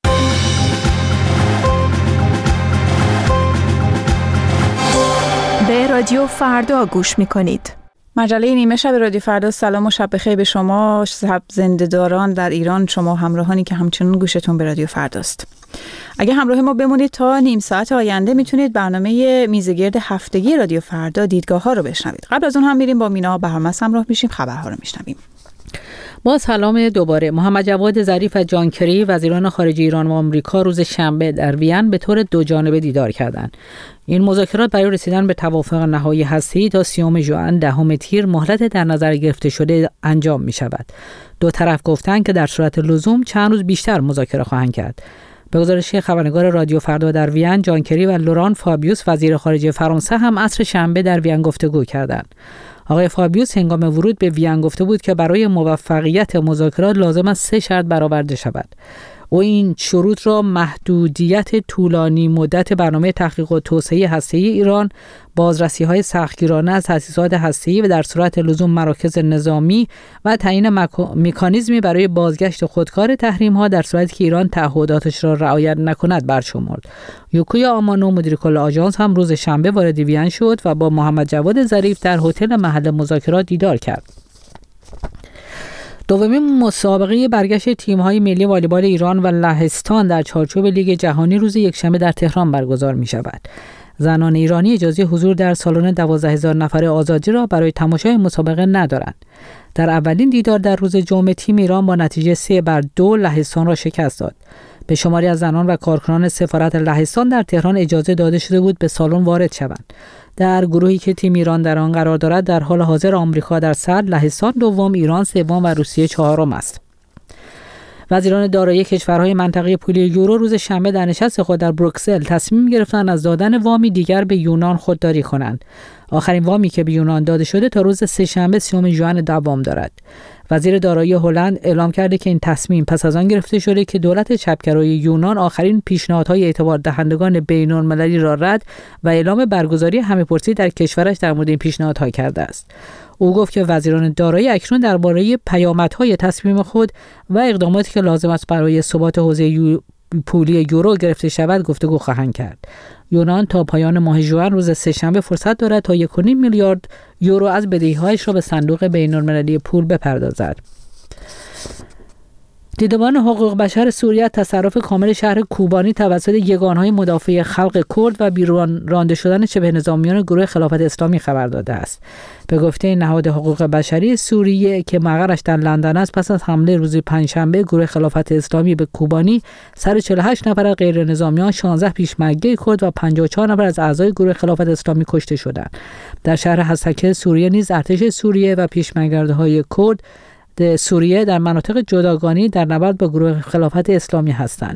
به رادیو فردا گوش می‌کنید. مجله نیمه شب رادیو فردا. سلام و شب بخیر به شما زنده‌داران در ایران، شما همراهانی که همچنان گوشتون به رادیو فرداست. اگه همراه ما بمونید تا نیم ساعت آینده میتونید برنامه میزگرد هفتگی رادیو فردا دیدگاه ها رو بشنوید. قبل از اون هم میریم با مینا بهرمس همراه میشیم، خبرها رو میشنویم. با سلام دوباره. محمد جواد ظریف و جان کری وزیران خارجه ایران و آمریکا روز شنبه در وین به طور دو جانبه دیدار کردند. این مذاکرات برای رسیدن به توافق نهایی هسته‌ای تا سیوم ژوئن دهم تیر مهلت در نظر گرفته شده انجام می شود. دو طرف گفتند که در صورت لزوم چند روز بیشتر مذاکره خواهند کرد. به گزارش خبرنگار رادیو فردا در وین، جان کری و لوران فابیوس وزیر خارجه فرانسه هم عصر شنبه در وین گفتگو کردند. آقای فابیوس هنگام ورود به وین گفته بود که برای موفقیت مذاکرات لازم است سه شرط برآورده شود. او این شروط را محدودیت طولانی مدت برنامه تحقیق و توسعه هسته‌ای ایران، بازرسی‌های سختگیرانه از تأسیسات هسته‌ای و در صورت لزوم مراکز نظامی و تعیین مکانیزمی برای بازگشت خودکار تحریم‌ها در صورتی که ایران تعهداتش را رعایت نکند برشمرد. یوکویا آمانو مدیر کل آژانس هم روز شنبه وارد وین شد و با محمد جواد ظریف در هتل محل مذاکرات دیدار کرد. دومین مسابقه برگشت تیم‌های ملی والیبال ایران و لهستان در چارچوب لیگ جهانی روز یکشنبه در تهران برگزار می‌شود. زنان ایرانی اجازه حضور در سالن دوازده هزار نفره آزادی را برای تماشای مسابقه ندارند. در اولین دیدار در روز جمعه تیم ایران با نتیجه سه بر دو لهستان را شکست داد. به شماری از زنان و کارکنان سفارت لهستان در تهران اجازه داده شده بود به سالن وارد شوند. در گروهی که تیم ایران در آن قرار دارد در حال حاضر آمریکا در صدر، لهستان دوم، ایران سوم و روسیه چهارم است. وزیران دارایی کشورهای منطقه پولی یورو روز شنبه در نشست خود در بروکسل تصمیم گرفتند از دادن وامی دیگر به یونان خودداری کنند. آخرین وامی که به یونان داده شده تا روز سه‌شنبه سیوم ژوئن دوام دارد. وزیر دارایی هلند اعلام کرده که این تصمیم پس از آن گرفته شده که دولت چپگرای یونان آخرین پیشنهادهای اعتبار دهندگان بین‌المللی را رد و اعلام برگزاری همه‌پرسی در کشورش در مورد این پیشنهادها کرده است. او گفت که وزیران دارایی اکنون درباره پیامدهای تصمیم خود و اقداماتی که لازم است برای ثبات حوزه یو... پولی یورو گرفته شود گفتگو خواهند کرد. یونان تا پایان ماه ژوئن روز سه‌شنبه فرصت دارد تا یک و نیم میلیارد یورو از بدهی‌هایش را به صندوق بین‌المللی پول بپردازد. دیدبان حقوق بشر سوریه تصرف کامل شهر کوبانی توسط یگانهای مدافع خلق کرد و بیرون رانده شدن شبه نظامیان گروه خلافت اسلامی خبر داده است. به گفته نهاد حقوق بشری سوریه که مقرش در لندن است، پس از حمله روز پنجشنبه گروه خلافت اسلامی به کوبانی، سر چهل و هشت نفر از غیر نظامیان، شانزده پیشمرگه کرد و پنجاه و چهار نفر از اعضای گروه خلافت اسلامی کشته شدند. در شهر حسکه سوریه نیز ارتش سوریه و پیشمرگهای کرد سوریه در مناطق جداگانه در نبرد با گروه خلافت اسلامی هستند.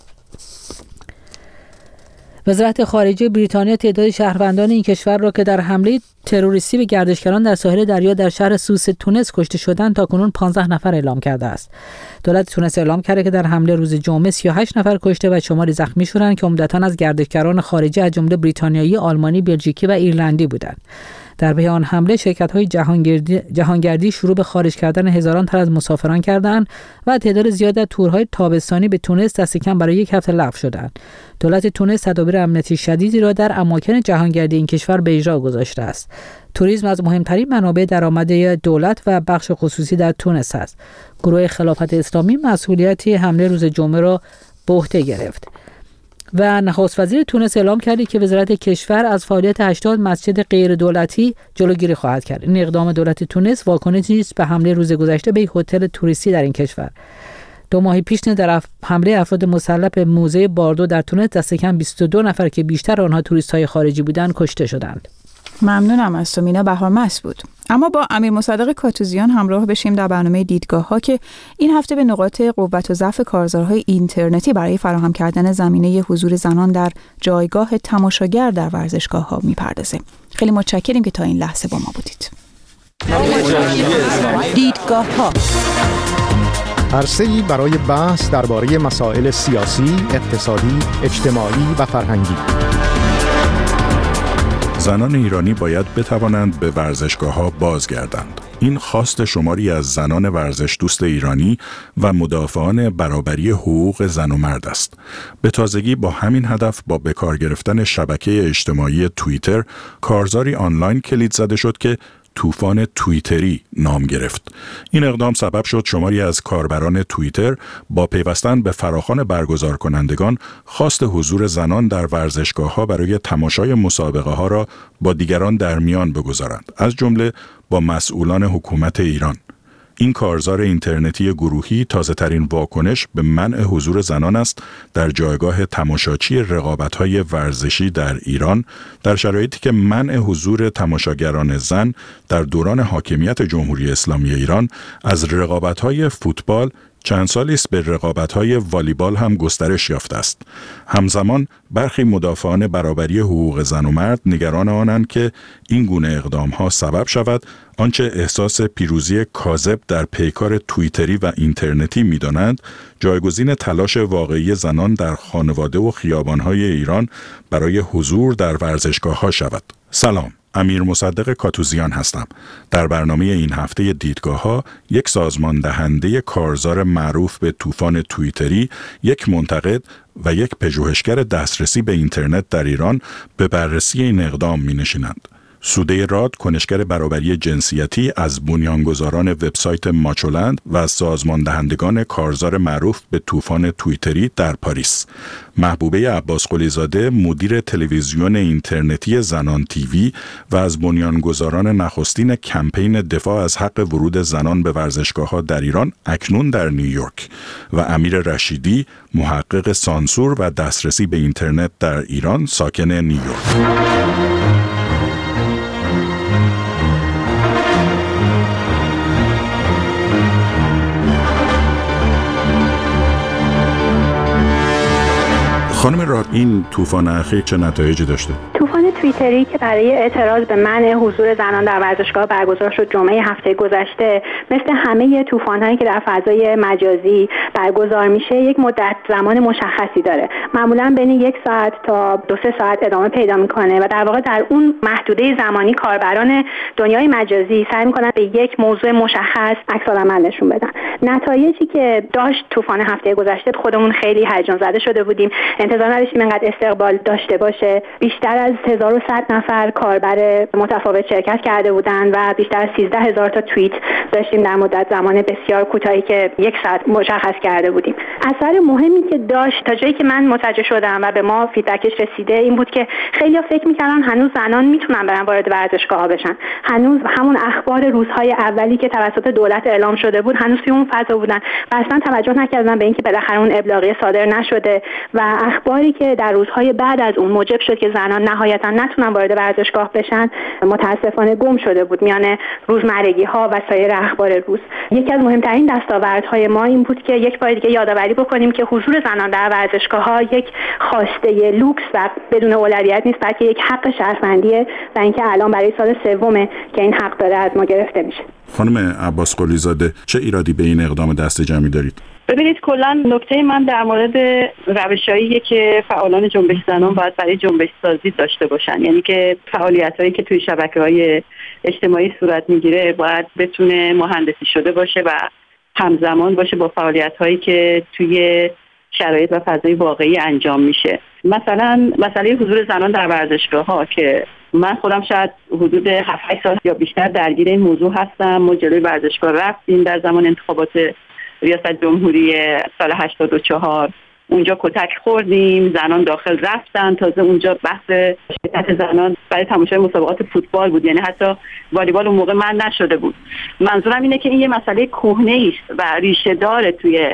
وزارت خارجه بریتانیا تعداد شهروندان این کشور را که در حمله تروریستی به گردشگران در ساحل دریا در شهر سوس تونس کشته شدند تاکنون پانزده نفر اعلام کرده است. دولت تونس اعلام کرده که در حمله روز جمعه سی و هشت نفر کشته و شماری زخمی شدند که عمدتاً از گردشگران خارجی از جمله بریتانیایی، آلمانی، بلژیکی و ایرلندی بودند. در پی آن حمله شرکت‌های جهانگردی جهانگردی شروع به خارج کردن هزاران تن از مسافران کردند و تعداد زیاد از تورهای تابستانی به تونس دست کم برای یک هفته لغو شدند. دولت تونس تدابیر امنیتی شدیدی را در اماکن جهانگردی این کشور به اجرا گذاشته است. توریسم از مهمترین منابع درآمد دولت و بخش خصوصی در تونس است. گروه خلافت اسلامی مسئولیت حمله روز جمعه را به عهده گرفت. و نخست وزیر تونس اعلام کرده که وزارت کشور از فعالیت هشتاد مسجد غیر دولتی جلوگیری خواهد کرد. این اقدام دولت تونس واکنشی است به حمله روز گذشته به یک هتل توریستی در این کشور. دو ماه پیش در حمله افراد مسلح به موزه باردو در تونس دست کم بیست و دو نفر که بیشتر آنها توریست‌های خارجی بودند کشته شدند. ممنونم از تو مینا. بهارمست بود. اما با امیر مصدق کاتوزیان همراه بشیم در برنامه دیدگاه ها که این هفته به نقاط قوت و ضعف کارزارهای اینترنتی برای فراهم کردن زمینه حضور زنان در جایگاه تماشاگر در ورزشگاه ها میپردازه. خیلی متشکریم که تا این لحظه با ما بودید. دیدگاه ها عرصه‌ای برای بحث درباره مسائل سیاسی، اقتصادی، اجتماعی و فرهنگی. زنان ایرانی باید بتوانند به ورزشگاه‌ها بازگردند. این خواست شماری از زنان ورزش دوست ایرانی و مدافعان برابری حقوق زن و مرد است. به تازگی با همین هدف با به کار گرفتن شبکه اجتماعی توییتر کارزاری آنلاین کلید زده شد که طوفان توییتری نام گرفت. این اقدام سبب شد شماری از کاربران توییتر با پیوستن به فراخوان برگزار کنندگان خواست حضور زنان در ورزشگاه‌ها برای تماشای مسابقه ها را با دیگران در میان بگذارند، از جمله با مسئولان حکومت ایران. این کارزار اینترنتی گروهی تازه‌ترین واکنش به منع حضور زنان است در جایگاه تماشاچی رقابت‌های ورزشی در ایران، در شرایطی که منع حضور تماشاگران زن در دوران حاکمیت جمهوری اسلامی ایران از رقابت‌های فوتبال چند سالی است به رقابت‌های والیبال هم گسترش یافته است. همزمان برخی مدافعان برابری حقوق زن و مرد نگران آنند که این گونه اقدام‌ها سبب شود آنچه احساس پیروزی کاذب در پیکار توییتری و اینترنتی می‌دانند جایگزین تلاش واقعی زنان در خانواده و خیابان‌های ایران برای حضور در ورزشگاه‌ها شود. سلام، امیر مصدق کاتوزیان هستم. در برنامه این هفته دیدگاه ها یک سازمان دهنده کارزار معروف به طوفان توییتری، یک منتقد و یک پژوهشگر دسترسی به اینترنت در ایران به بررسی این اقدام می نشینند. سوده راد، کنشگر برابری جنسیتی از بنیانگذاران وبسایت ماچولند و از سازمان دهندگان کارزار معروف به طوفان توییتری در پاریس. محبوبه عباس قلیزاده، مدیر تلویزیون اینترنتی زنان تیوی و از بنیانگذاران نخستین کمپین دفاع از حق ورود زنان به ورزشگاه‌ها در ایران، اکنون در نیویورک، و امیر رشیدی، محقق سانسور و دسترسی به اینترنت در ایران، ساکن نیویورک. خانم راد، این طوفان اخیر چه نتایجی داشته؟ طوفان توییتری که برای اعتراض به منع حضور زنان در ورزشگاه برگزار شد جمعه هفته گذشته، مثل همه طوفان‌هایی که در فضای مجازی برگزار میشه یک مدت زمان مشخصی داره. معمولاً بین یک ساعت تا دو سه ساعت ادامه پیدا میکنه و در واقع در اون محدوده زمانی کاربران دنیای مجازی سعی میکنن به یک موضوع مشخص عکس‌العمل نشون بدن. نتایجی که داشت طوفان هفته گذشته، خودمون خیلی هیجان زده شده بودیم، انتظار نداشتیم اینقدر استقبال داشته باشه. بیشتر از هزار و صد نفر کاربر متفاوت شرکت کرده بودند و بیشتر از سیزده هزار تا توییت داشتیم در مدت زمان بسیار کوتاهی که یک ساعت مشخص کرده بودیم. اثر مهمی که داشت تا جایی که من متوجه شدم و به ما فیدبکش رسیده این بود که خیلی‌ها فکر می‌کردن هنوز زنان میتونن برن وارد ورزشگاه‌ها بشن. هنوز همون اخبار روزهای اولی که توسط دولت اعلام شده بود هنوز توی اون فضا بودن و اصلا توجه نکردن به اینکه بالاخره اون ابلاغیه صادر نشده و اخباری که در روزهای بعد از اون موجب شد که زنان نهایتا نتونن وارد ورزشگاه بشن متاسفانه گم شده بود میان روزمرگی‌ها و سایر اخبار روز. یکی از مهمترین دستاوردهای ما این بود که یک بار دیگه یادآوری بکنیم که حضور زنان در ورزشگاه‌ها یک خواسته لوکس و بدون اولویت نیست، بلکه یک حق شهروندیه و اینکه الان برای سال سومه که این حق داره از ما گرفته میشه. خانم عباس قلیزاده، چه ایرادی به این اقدام دست جمعی دارید؟ ببینید، کلا نکته من در مورد روش‌هایی که فعالان جنبش زنان باید برای جنبش سازی داشته باشن، یعنی که فعالیت‌هایی که توی شبکه‌های اجتماعی صورت میگیره باید بتونه مهندسی شده باشه و همزمان باشه با فعالیت‌هایی که توی شرایط و فضای واقعی انجام میشه. مثلا مسئله حضور زنان در ورزشگاه‌ها که من خودم شاید حدود هفت هشت سال یا بیشتر درگیر این موضوع هستم. ما جلوی ورزشگاه رفتیم در زمان انتخابات ریاست جمهوری سال هشتاد و چهار، اونجا کتک خوردیم، زنان داخل رفتن، تازه اونجا بحث شرکت زنان برای تماشای مسابقات فوتبال بود، یعنی حتی والیبال اون موقع من نشده بود. منظورم اینه که این یه مسئله کهنه است و ریشه داره توی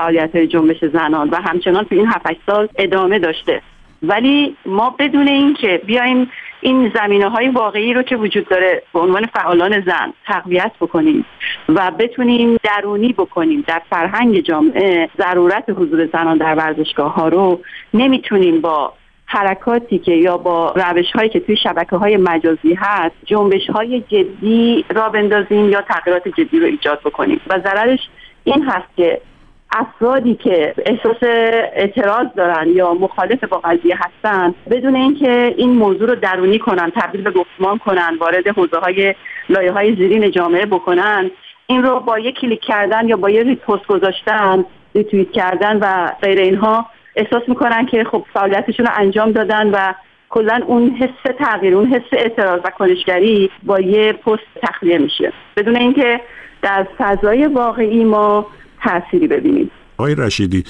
فعالیت‌های جنبش زنان و همچنان تو این هفت هشت سال ادامه داشته. ولی ما بدون این که بیایم این زمینه‌های واقعی رو که وجود داره به عنوان فعالان زن تقویت بکنیم و بتونیم درونی بکنیم در فرهنگ جامعه ضرورت حضور زنان در ورزشگاه‌ها رو، نمیتونیم با حرکاتی که یا با روش‌هایی که توی شبکه‌های مجازی هست جنبش‌های جدی را بندازیم یا تغییرات جدی رو ایجاد بکنیم. و ضررش این هست که افرادی که احساس اعتراض دارن یا مخالف با قضیه هستن بدون اینکه این موضوع رو درونی کنن، تبدیل به گفتمان کنن، وارد حوزه‌های لایه‌های زیرین جامعه بکنن، این رو با یک کلیک کردن یا با یک ریپوست گذاشتن، ریتوییت کردن و غیر اینها احساس میکنن که خب فعالیتشون رو انجام دادن و کلا اون حس تغییر، اون حس اعتراض و کنشگری با یه پست تخلیه میشه بدون اینکه در فضای واقعی ما تأثیری ببینیم. آقای رشیدی،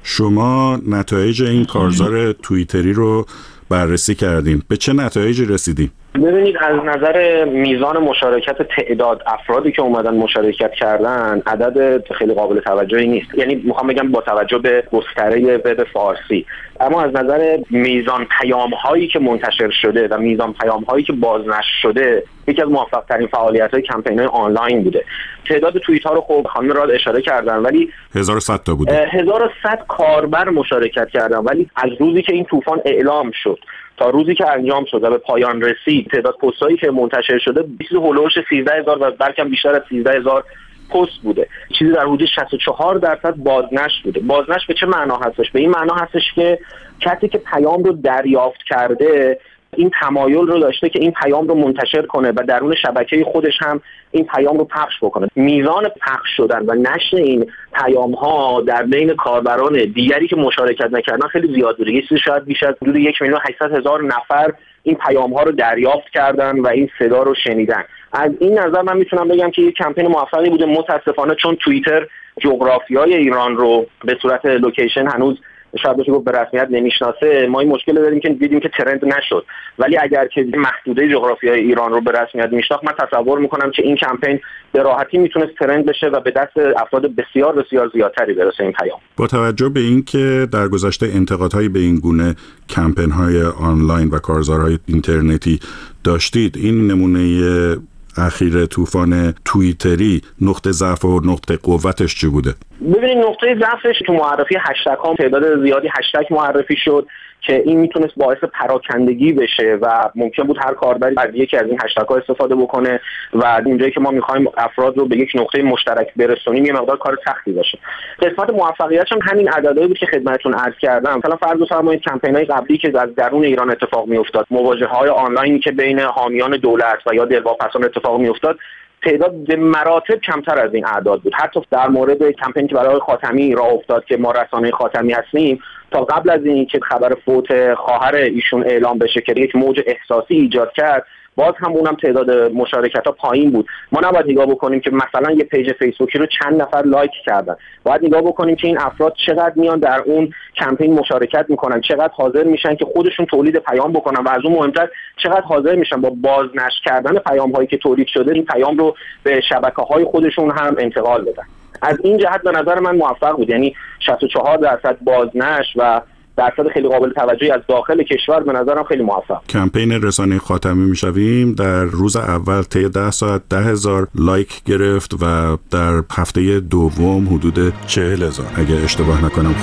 شما نتایج این کارزار توییتری رو بررسی کردین، به چه نتایجی رسیدین؟ ببینید، از نظر میزان مشارکت تعداد افرادی که اومدن مشارکت کردن عدد خیلی قابل توجهی نیست. یعنی میخوام بگم با توجه به گستره وب فارسی، اما از نظر میزان پیام هایی که منتشر شده و میزان پیام هایی که بازنشر شده یکی از موفق ترین فعالیت های کمپین های آنلاین بوده. تعداد توییت ها رو خب خانم راد اشاره کردن، ولی هزار و صد تا بوده. هزار و صد کاربر مشارکت کردن، ولی از روزی که این طوفان اعلام شد تا روزی که انجام شد و به پایان رسید تعداد پست‌هایی که منتشر شده بیست هولوش سیزده هزار و بلکه بیشتر از سیزده هزار پست بوده. چیزی در حدود شصت و چهار درصد بازنشر بوده. بازنشر به چه معنا هستش؟ به این معنا هستش که کسی که پیام رو دریافت کرده این تمایل رو داشته که این پیام رو منتشر کنه و درون شبکه خودش هم این پیام رو پخش بکنه. میزان پخش شدن و نشر این پیام ها در بین کاربران دیگری که مشارکت نکردن خیلی زیاد بوده. یه چیزی شاید بیش از حدود یک میلیون و هشتصد هزار نفر این پیام ها رو دریافت کردن و این صدا رو شنیدن. از این نظر من میتونم بگم که یک کمپین موفقی بوده. متاسفانه چون توییتر جغرافیای ایران رو به صورت لوکیشن هنوز شاید بشه گفت به رسمیت نمیشناسه، ما این مشکل داریم که دیدیم که ترند نشد. ولی اگر که محدوده جغرافیای ایران رو به رسمیت میشناخت، من تصور میکنم که این کمپین به راحتی میتونست ترند بشه و به دست افراد بسیار بسیار زیادتری برسه این پیام. با توجه به اینکه در گذشته انتقادهای به این گونه کمپین‌های آنلاین و کارزارهای اینترنتی داشتید، این نمونه اخیر طوفان توییتری نقطه ضعف و نقطه قوتش چی بوده؟ ببینید، نقطه ضعفش تو معرفی هشتگ ها تعداد زیادی هشتگ معرفی شد که این میتونست باعث پراکندگی بشه و ممکن بود هر کاربری از یکی از این هشتگ ها استفاده بکنه و اونجایی که ما میخوایم افراد رو به یک نقطه مشترک برسونیم یه مقدار کار سختی باشه. قسمت موفقیتش هم همین عددهایی بود که خدمتتون عرض کردم. مثلا فرض بفرمایید کمپین‌های قبلی که از درون ایران اتفاق میافتاد، مواجهه‌های آنلاینی که بین حامیان دولت و یا دلواپسان اتفاق میافتاد، تعداد به مراتب کمتر از این اعداد بود. حتی در مورد کمپینی که برای خاتمی راه افتاد که ما رسانه خاتمی هستیم، تا قبل از این که خبر فوت خواهر ایشون اعلام بشه که یک موج احساسی ایجاد کرد، باز هم اونم تعداد مشارکت‌ها پایین بود. ما نباید نگاه بکنیم که مثلا یه پیج فیسبوکی رو چند نفر لایک کردن. باید نگاه بکنیم که این افراد چقدر میان در اون کمپین مشارکت میکنن، چقدر حاضر میشن که خودشون تولید پیام بکنن و از اون مهمتر چقدر حاضر میشن با بازنشر کردن پیام‌هایی که تولید شده این پیام رو به شبکه‌های خودشون هم انتقال بدن. از این جهت به نظر من موفق بود. یعنی شصت و چهار درصد بازنشر و درصد خیلی قابل توجهی از داخل کشور به نظرم خیلی موفق. کمپین رسانه خاتمی میشویم در روز اول طی ده ساعت ده هزار لایک گرفت و در هفته دوم حدود چهل هزار اگه اشتباه نکنم.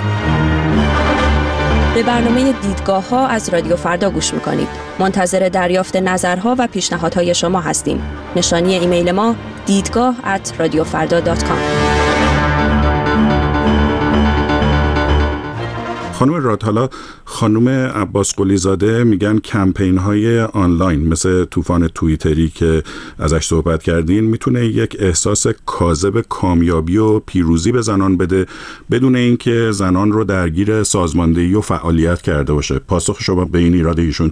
به برنامه دیدگاه ها از رادیو فردا گوش میکنید. منتظر دریافت نظرها و پیشنهادهای شما هستیم. نشانی ایمیل ما دیدگاه ات رادیو فردا دات کام. خانم راد، حالا خانم عباس قلی زاده میگن کمپین های آنلاین مثل طوفان توییتری که ازش صحبت کردین میتونه یک احساس کاذب کامیابی و پیروزی به زنان بده بدون اینکه زنان رو درگیر سازماندهی و فعالیت کرده باشه. پاسخ شما به این ایراد ایشون چیه؟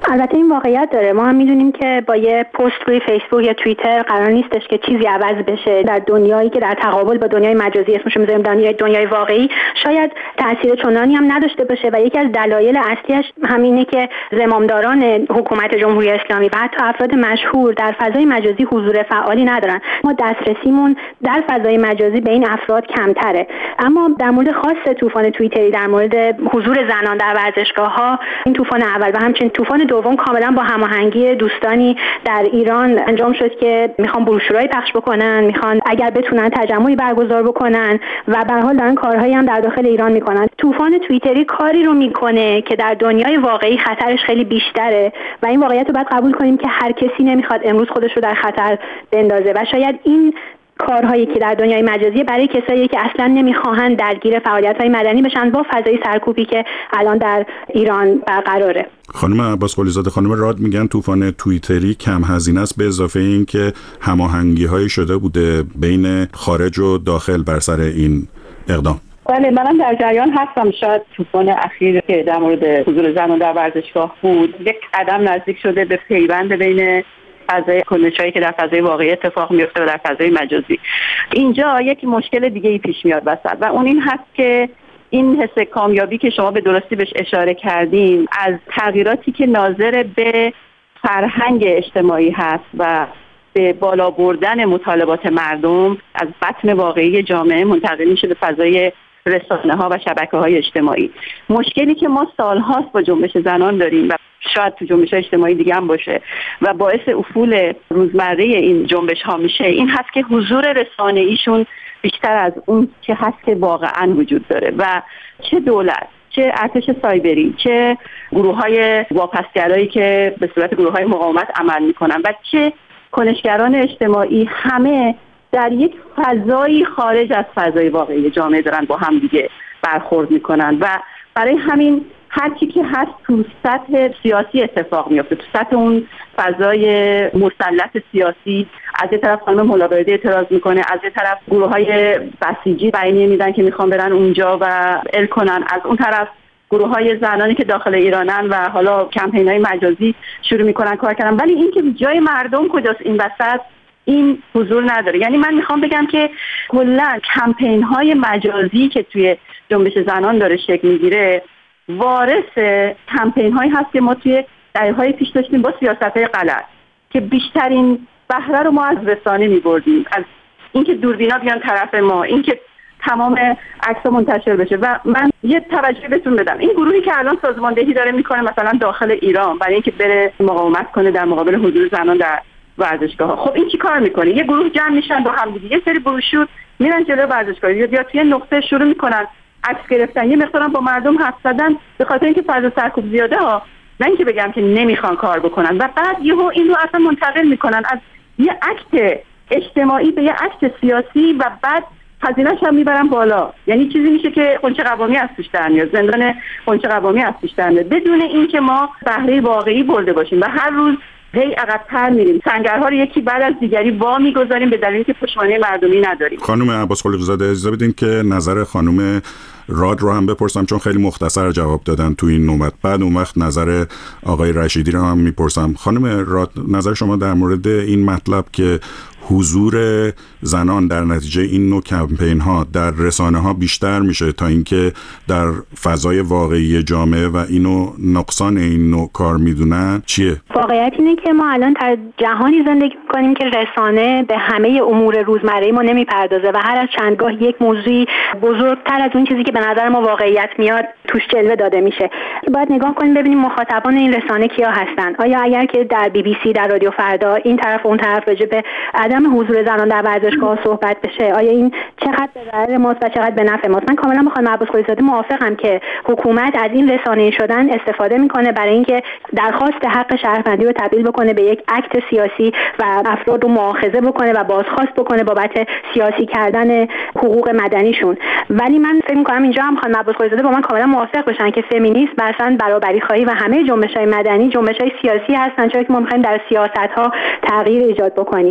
البته این واقعیت داره. ما هم میدونیم که با یه پست روی فیسبوک یا توییتر قرار نیستش که چیزی عوض بشه. در دنیایی که در تقابل با دنیای مجازی اسمش میذاریم دنیای دنیای واقعی شاید تاثیر چندانی هم نداشته باشه و یکی از دلایل اصلیش همینه که زمامداران حکومت جمهوری اسلامی و حتی افراد مشهور در فضای مجازی حضور فعالی ندارن. ما دسترسیمون در فضای مجازی به این افراد کمتره. اما در مورد خاص طوفان توییتری، در مورد حضور زنان در ورزشگاه‌ها، این طوفان اول و همچنین طوفان دوم کاملا با هماهنگی دوستانی در ایران انجام شد که میخوان بروشورای پخش بکنن، میخوان اگر بتونن تجمعی برگزار بکنن و به هر حال دارن کارهایی هم در داخل ایران میکنن. طوفان توییتری کاری رو میکنه که در دنیای واقعی خطرش خیلی بیشتره و این واقعیت رو باید قبول کنیم که هر کسی نمیخواد امروز خودش رو در خطر بندازه و شاید این کارهایی که در دنیای مجازی برای کسایی که اصلا نمیخواهند درگیر فعالیت‌های مدنی بشن با فضای سرکوبی که الان در ایران برقراره. خانم عباس قلی‌زاده، خانم راد میگن طوفان توییتری کم هزینه است، به اضافه این که هماهنگی‌هایی شده بوده بین خارج و داخل بر سر این اقدام. بله، منم در جریان هستم. شاید طوفان اخیر که در مورد حضور زنان در ورزشگاه بود یک قدم نزدیک شده به پیوند بین فضای کنشایی که در فضای واقعی اتفاق میفته و در فضای مجازی. اینجا یک مشکل دیگه ای پیش میاد وسط و اون این هست که این حس کامیابی که شما به درستی بهش اشاره کردین از تغییراتی که ناظر به فرهنگ اجتماعی هست و به بالا بردن مطالبات مردم از بطن واقعی جامعه منتقل میشه به فضای رسانه ها و شبکه های اجتماعی. مشکلی که ما سالهاست با جنبش زنان داریم و شاید تو جنبش اجتماعی دیگه هم باشه و باعث افول روزمره این جنبش ها میشه این هست که حضور رسانه ایشون بیشتر از اون که هست که واقعا وجود داره و چه دولت، چه ارتش سایبری، چه گروه های واپسگرایی که به صورت گروه های مقاومت عمل میکنن و چه کنشگران اجتماعی، همه در یک فضایی خارج از فضای واقعی جامعه دارن با هم دیگه برخورد میکنن و برای همین هر کی که هست تو سطح سیاسی اتفاق میفته، تو سطح اون فضای مسلط سیاسی. از یه طرف خانم ملاقاتی اعتراض میکنه، از یه طرف گروه های بسیجی بیانیه میدن که میخوان برن اونجا و ال کنن، از اون طرف گروه های زنانی که داخل ایرانن و حالا کمپین های مجازی شروع میکنن کار کردن. ولی این که جای مردم کجاست این وسط، این حضور نداره. یعنی من میخوام بگم که کلا کمپین های مجازی که توی جنبش زنان داره شکل میگیره وارث کمپین هایی هست که ما توی دهه‌های پیش داشتیم با سیاست‌های غلط که بیشترین بهره رو ما از رسانه می‌بردیم، از اینکه دوربینا بیان طرف ما، اینکه تمام عکس‌ها منتشر بشه. و من یه توجه بهتون بدم، این گروهی که الان سازماندهی داره میکنه مثلا داخل ایران برای اینکه بره مقاومت کنه در مقابل حضور زنان در ورزشگاه‌ها، خب این چی کار میکنه؟ یه گروه جمع میشن با هم دیگه، یه سری بروشور میرن جلوی ورزشگاه یا توی نقطه شروع میکنن عکس گرفتن، یه مقدار با مردم حرف زدن به خاطر اینکه فضا سرکوب زیاده ها، نه اینکه بگم که نمیخوان کار بکنن و بعد یهو این رو اصلا منتقل میکنن از یه اکت اجتماعی به یه اکت سیاسی و بعد هزینه‌اش هم میبرن بالا. یعنی چیزی میشه که قنچه قوامی از توش در میاد، زندان قنچه قوامی از توش در میاد، بدون اینکه ما بهره واقعی برده باشیم و هر روز هی عقب‌تر میریم، سنگرها رو یکی بعد از دیگری وا میگذاریم به دلیلی که پشتوانه مردمی نداریم. خانم عباس قلی‌زاده اجازه بدین که نظر خانم راد رو هم بپرسم، چون خیلی مختصر جواب دادن تو این نوبت. بعد اون وقت نظر آقای رشیدی رو هم میپرسم. خانم راد، نظر شما در مورد این مطلب که حضور زنان در نتیجه این نوع کمپین ها در رسانه ها بیشتر میشه تا اینکه در فضای واقعی جامعه و اینو نقصان این نوع کار میدونن چیه؟ واقعیت اینه که ما الان در جهانی زندگی میکنیم که رسانه به همه امور روزمره ما نمیپردازه و هر از چندگاه یک موضوعی بزرگتر از اون چیزی که به نظر ما واقعیت میاد توش جلوه داده میشه. باید نگاه کنیم ببینیم مخاطبان این رسانه کیا هستن. آیا اگر که در بی بی سی، در رادیو فردا این طرف اون طرف راجع به عدم حضور زنان در ورزشگاه صحبت بشه، آیا این چقدر به ضرر ماست و چقدر به نفع ماست؟ من کاملا با خانم عباس قلی‌زاده موافقم که حکومت از این رسانه‌ای شدن استفاده میکنه برای اینکه درخواست حق شهروندی رو تبدیل بکنه به یک اکت سیاسی و افراد رو مؤاخذه بکنه و بازخواست بکنه بابت سیاسی کردن حقوق مدنیشون. ولی من فکر می‌کنم اینجا هم خانم عباس قلی‌زاده با من کاملا موافق بشن که فمینیسم مثلا برابری خواهی و همه جنبش‌های مدنی جنبش‌های سیاسی هستن، چون که ما می‌خوایم در سیاست‌ها تغییر ایجاد بکنیم و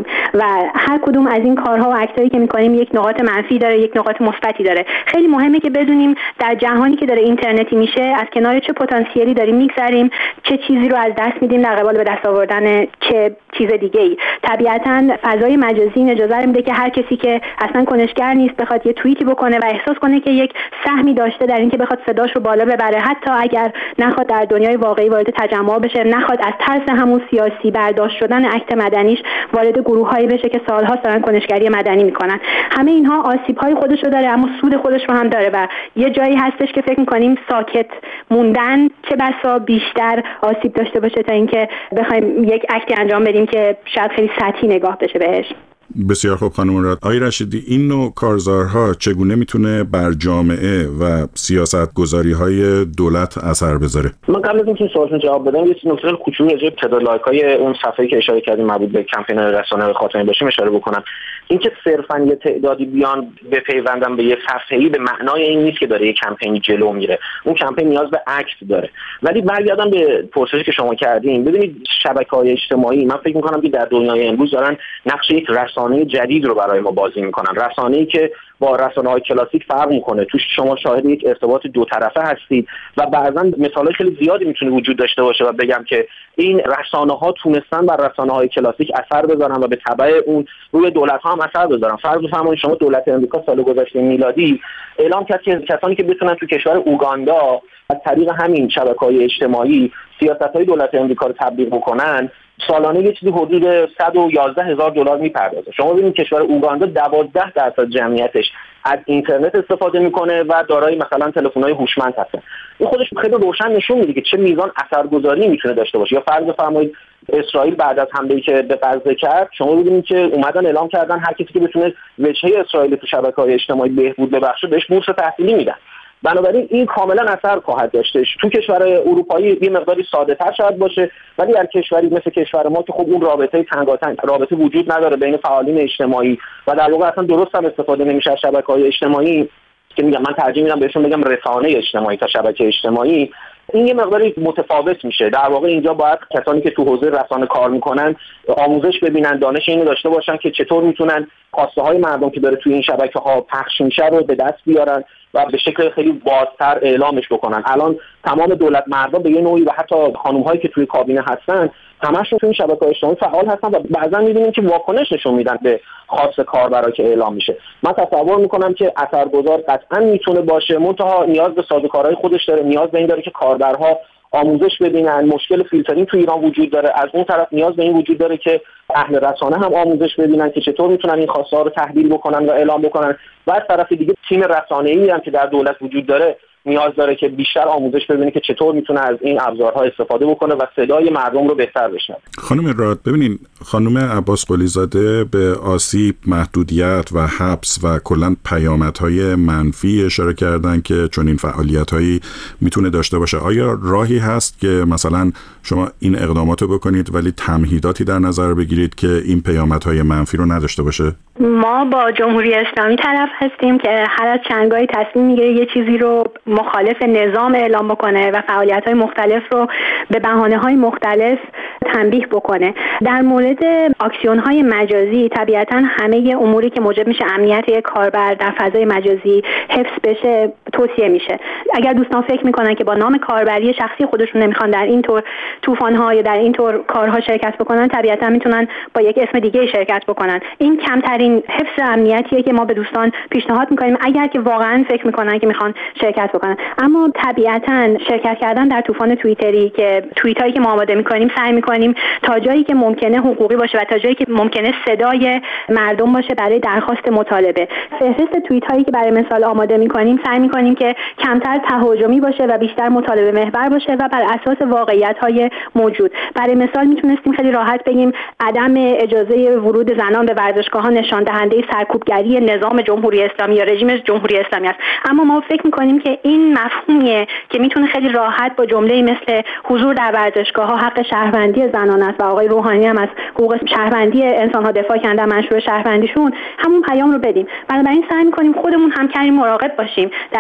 و هر کدوم از این کارها و اکتایی که میکنیم یک نقاط منفی داره، یک نقاط مثبتی داره. خیلی مهمه که بدونیم در جهانی که داره اینترنتی میشه از کنار چه پتانسیلی داریم میگذریم، چه چیزی رو از دست میدیم در قبال به دست آوردن چه چیز دیگه‌ای. طبیعتاً فضای مجازی اجازه میده که هر کسی که اصلا کنشگر نیست بخواد یه توییتی بکنه و احساس کنه که یک سهمی داشته در اینکه بخواد صداش رو بالا ببره، حتی اگر نخواد در دنیای واقعی وارد تجمع بشه، نخواد از ترس همون سیاسی برداشت شدن اکت مدنیش وارد گروه‌هایی بشه که سال‌ها دارن کنشگری مدنی میکنن. همه اینها آسیب‌های خودش رو داره اما سود خودش رو هم داره و یه جایی هستش که فکر می‌کنیم ساکت موندن چه بسا بیشتر آسیب داشته باشه تا اینکه بخوایم یک اکتی انجام بدیم که شاید خیلی سطحی نگاه بشه بهش. بسیار خوب خانم مراد. آقای رشیدی، این نوع کارزارها چگونه میتونه بر جامعه و سیاست گذاری های دولت اثر بذاره؟ من قبل از اینکه سوالتون جواب بدم یه نکته کوچولو راجع به تعداد لایک های اون صفحه‌ای که اشاره کردیم مربوط به کمپین رسانه‌های خاتمه باشیم اشاره بکنم. اینکه صرفاً یه تعدادی بیان بپیوندن به یه صفحه‌ای به معنای این نیست که داره یه کمپینی جلو میره. اون کمپین نیاز به عکس داره. ولی برگردم به پرسشی که شما کردین، ببینید شبکه‌های اجتماعی من فکر می‌کنم که در دنیای امروز دارن نقش یک رسانه جدید رو برای ما بازی می‌کنن. رسانه‌ای که با رسانه‌های کلاسیک فرق می‌کنه. توش شما شاهد یک ارتباط دو طرفه هستید و بعضاً مثالای خیلی زیادی میتونه وجود داشته باشه و بگم که این رسانه‌ها تونستن بر رسانه‌های کلاسیک اثر بذارن و به تبع اون روی دولت‌ها هم اثر بذارن. فرض بفرمایید شما دولت آمریکا سال گذشته میلادی اعلام کرد که کسانی که بتونن تو کشور اوگاندا از طریق همین شبکه‌های اجتماعی سیاست‌های دولت آمریکا رو تبلیغ بکنن، سالانه یه چیزی حدود صد و یازده هزار دلار میپردازه. شما ببینید کشور اوگاندا دوازده درصد جمعیتش از اینترنت استفاده میکنه و دارای مثلا تلفن‌های هوشمند هستن. این خودش خیلی روشن نشون میده که چه میزان اثرگذاری میتونه داشته باشه. یا فرض بفرمایید اسرائیل بعد از حمله‌ای که به غزه کرد، شما ببینید که اومدن اعلام کردن هر کسی که بتونه وجهه اسرائیل تو شبکه‌های اجتماعی بهبود ببخشه بهش بورس تحصیلی میدن. بنابراین این کاملا اثر خواهد داشتش. تو کشورهای اروپایی یه مقداری ساده‌تر شاید باشه، ولی در کشوری مثل کشور ما که خب اون رابطه تنگاتنگ رابطه وجود نداره بین فعالین اجتماعی و در واقع اصلا درست هم استفاده نمیشه از شبکه‌های اجتماعی که میگم من ترجیح میدم بهشون بگم رسانه اجتماعی تا شبکه اجتماعی، این یه مقداری متفاوت میشه. در واقع اینجا باید کسانی که تو حوزه رسانه کار میکنن آموزش ببینن، دانش اینو داشته باشن که چطور میتونن خواسته های مردم که داره توی این شبکه ها پخش میشه رو به دست بیارن و به شکل خیلی بازتر اعلامش بکنن. الان تمام دولت مردم به یه نوعی و حتی خانم هایی که توی کابینه هستن همشون توی شبکه‌های اجتماعی فعال هستن و بعضا می‌بینیم که واکنش نشون میدن به خواست کاربرا که اعلام میشه. من تصور میکنم که اثرگذار قطعا میتونه باشه، منتها نیاز به سازوکارهای خودش داره، نیاز به این داره که کاربرها آموزش ببینن. مشکل فیلترینگ تو ایران وجود داره، از اون طرف نیاز به این وجود داره که اهل رسانه هم آموزش ببینن که چطور میتونن این خواسته ها رو تحلیل بکنن و اعلام بکنن و از طرف دیگه تیم رسانه‌ای هم که در دولت وجود داره نیاز داره که بیشتر آموزش ببینه که چطور میتونه از این ابزارها استفاده بکنه و صدای مردم رو بهتر بشنوه. خانم راد، ببینین خانم عباس قلی زاده به آسیب، محدودیت و حبس و کلاً پیامدهای منفی اشاره کردن که چون این فعالیت‌هایی میتونه داشته باشه. آیا راهی هست که مثلا شما این اقداماتو بکنید ولی تمهیداتی در نظر بگیرید که این پیامدهای منفی رو نداشته باشه؟ ما با جمهوری اسلامی طرف هستیم که هر از چندگاهی تصمیم میگیره یه چیزی رو مخالف نظام اعلام بکنه و فعالیت‌های مختلف رو به بهانه‌های مختلف تنبیه بکنه. در مورد آکسیون‌های مجازی طبیعتاً همه اموری که موجب میشه امنیت یک کاربر در فضای مجازی حفظ بشه توصیه میشه. اگر دوستان فکر میکنن که با نام کاربری شخصی خودشون نمیخوان در این طور طوفان‌ها یا در این طور کارها شرکت بکنن، طبیعتاً میتونن با یک اسم دیگه شرکت بکنن. این کمترین حفظ امنیتیه که ما به دوستان پیشنهاد میکنیم اگر که واقعاً فکر میکنن که میخوان شرکت بکنن. اما طبیعتاً شرکت کردن در طوفان توییتری که توییتایی که ما آماده میکنیم سعی میکنیم تا جایی که ممکنه حقوقی باشه و تا جایی که ممکنه صدای مردم باشه برای درخواست مطالبه. فهرست توییتایی که برای مثال آماده میکنیم سعی میکنیم که کمتر تهاجمی باشه و بیشتر مطالبه محور باشه و بر اساس واقعیت‌های موجود. برای مثال میتونستیم خیلی راحت بگیم عدم اجازه ورود زنان به ورزشگاه‌ها نشان دهنده سرکوبگری نظام جمهوری اسلامی یا رژیم جمهوری اسلامی است. اما ما فکر میکنیم که این مفهومیه که میتونه خیلی راحت با جمله مثل حضور در ورزشگاه‌ها حق شهروندی زنان است و آقای روحانی هم از حقوق شهروندی انسان‌ها دفاع کردن، منشور شهروندیشون همون پیام رو بدیم. بنابراین سعی می‌کنیم خودمون هم کمی مراقب باشیم در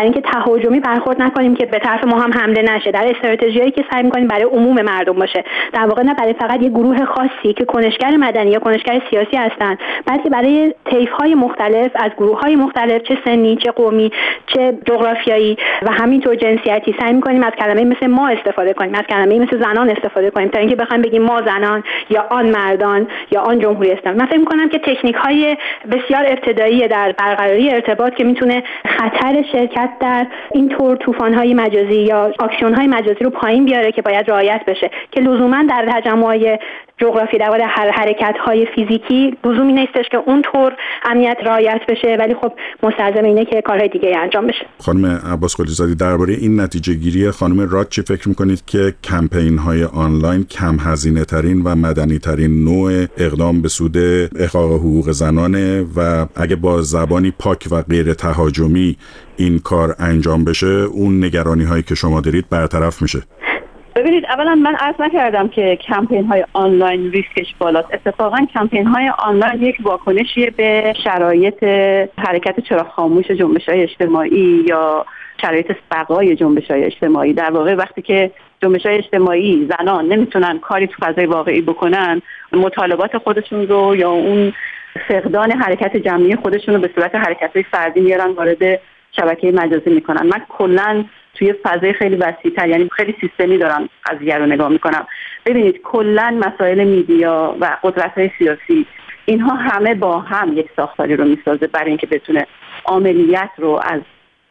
اینکه تهاجمی برخورد نکنیم که به طرف ما هم حمله نشه، در استراتژیایی که سعی می‌کنیم برای عموم مردم باشه، در واقع نه برای فقط یه گروه خاصی که کنشگر مدنی یا کنشگر سیاسی هستن، بلکه برای طیف‌های مختلف از گروه‌های مختلف، چه سنی، چه قومی، چه جغرافیایی و همینطور جنسیتی. سعی می‌کنیم از کلمه مثل ما استفاده کنیم، از کلمه مثل زنان استفاده کنیم تا اینکه بخوایم بگیم ما زنان یا آن مردان یا آن جمهوری اسلامی. من فکر می‌کنم که تکنیک‌های بسیار ابتدایی در برقراری ارتباط که میتونه خطر شرکت در این طور طوفان‌های مجازی یا آکسیون‌های مجازی رو پایین بیاره که باید رعایت بشه، که لزوما در تجمع‌های جغرافی در واقع هر حرکت‌های فیزیکی لزومی نیستش که اونطور امنیت رعایت بشه، ولی خب مستلزم اینه که کارهای دیگه انجام بشه. خانم عباس قلیزاده، درباره این نتیجه گیری خانم راد چی فکر می‌کنید که کمپین‌های آنلاین کم هزینه ترین و مدنی ترین نوع اقدام به سود احقاق حقوق زنانه و اگه با زبانی پاک و غیر تهاجمی این کار انجام بشه اون نگرانی هایی که شما دارید برطرف میشه؟ ببینید، اولا من عرض نکردم که کمپین های آنلاین ریسکش بالاست. اتفاقا کمپین های آنلاین یک واکنشیه به شرایط حرکت چراغ خاموش جنبش های اجتماعی یا شرایط بقای جنبش های اجتماعی. در واقع وقتی که جنبش های اجتماعی، زنان نمیتونن کاری تو فضای واقعی بکنن، مطالبات خودشون رو یا اون فقدان حرکت جمعی خودشون رو به صورت حرکت‌های فردی میارن وارد شبکه مجازی میکنن. من کلا توی فضای خیلی وسیع‌تر، یعنی خیلی سیستمی دارم قضیه رو نگاه میکنم. ببینید، کلا مسائل میدیا و قدرت‌های سیاسی، اینها همه با هم یک ساختاری رو میسازه برای اینکه بتونه عملیات رو از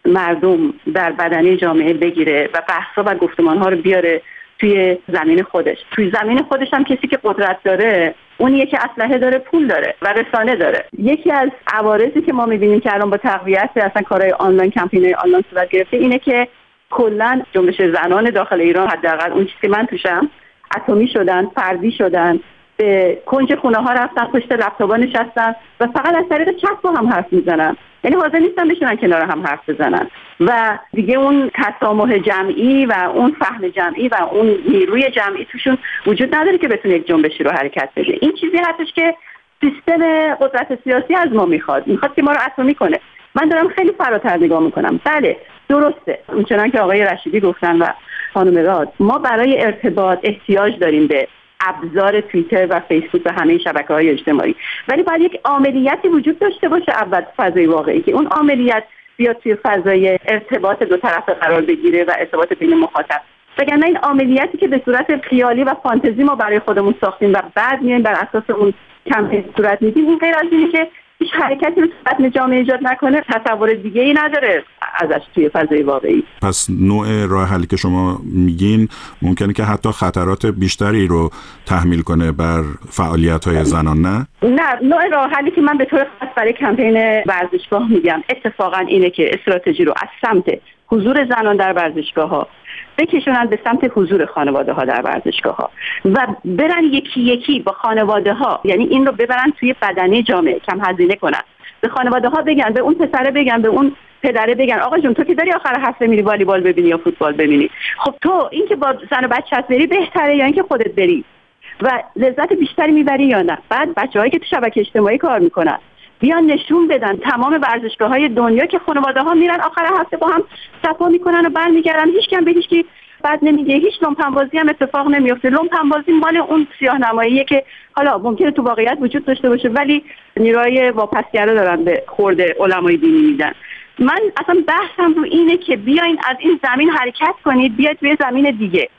مردم در بدنه جامعه بگیره و بحث‌ها و گفتمان‌ها رو بیاره توی زمین خودش. توی زمین خودش هم کسی که قدرت داره اونیه که اسلحه داره، پول داره و رسانه داره. یکی از عوارضی که ما می‌بینیم که الان با تقویت اصلا کارهای آنلاین، کمپین‌های آنلاین صورت گرفته اینه که کلاً جنبش زنان داخل ایران، حداقل اون چیزی که من توشم، اتمی شدن، فردی شدن، به کنج خونه ها رفتن، پشت لپتاپ‌ها نشستن و فقط از طریق چت با هم حرف میزنن. یعنی حاضر نیستن بشینن کنار هم حرف بزنن و دیگه اون تسامح جمعی و اون فهم جمعی و اون نیروی جمعی توشون وجود نداره که بتونه یک جنبشی رو حرکت بده. این چیزی هستش که سیستم قدرت سیاسی از ما میخواد، میخواد که ما رو اتمی کنه. من دارم خیلی فراتر نگاه میکنم. بله درسته، اونچنان که آقای رشیدی گفتن و خانم راد، ما برای ارتباط احتیاج داریم به ابزار توییتر و فیسبوک و همه شبکه‌های اجتماعی، ولی باید یک عملیاتی وجود داشته باشه اول فضای واقعی که اون عملیات بیاد توی فضای ارتباط دو طرفه قرار بگیره و ارتباط بین مخاطب. وگرنه این عملیاتی که به صورت خیالی و فانتزی ما برای خودمون ساختیم و بعد میایم بر اساس اون کمپین صورت میدیم، این غیر از اینه که هیچ حرکتی رو تو بطن جامعه ایجاد نکنه، تصور دیگه ای نداره ازش توی فضای واقعی. پس نوع راه حلی که شما میگین ممکنه که حتی خطرات بیشتری رو تحمیل کنه بر فعالیت‌های زنان، نه؟ نه، نوع راه حلی که من به طور خاص برای کمپین ورزشگاه میگم اتفاقا اینه که استراتژی رو از سمت حضور زنان در ورزشگاه‌ها بکشونن به سمت حضور خانواده‌ها در ورزشگاه‌ها و برن یکی یکی با خانواده‌ها، یعنی این رو ببرن توی بدنه جامعه، کم هزینه کنن، به خانواده‌ها بگن، به اون پسره بگن، به اون پدره بگن آقا جون تو که داری آخر هفته میری والیبال ببینی یا فوتبال ببینی، خب تو این که با زن و بچه‌ت بری بهتره یا اینکه خودت بری و لذت بیشتری میبری یا نه. بعد بچه‌هایی که تو شبکه اجتماعی کار میکنن بیان نشون بدن تمام ورزشگاه‌های دنیا که خانواده‌ها میرن آخر هفته با هم صفا میکنن و برمیگردن، هیچ کم به هیچ کی بعد نمیگه، هیچ لومپن‌بازی هم اتفاق نمیفته. لومپن‌بازی مال اون سیاه‌نماییه که حالا ممکنه تو واقعیت وجود داشته باشه ولی نیروهای واپسگرا دارن به خورد علمای دینی میدن. من اصلا بحثم رو اینه که بیاین از این زمین حرکت کنید، بیاید توی زمین دیگه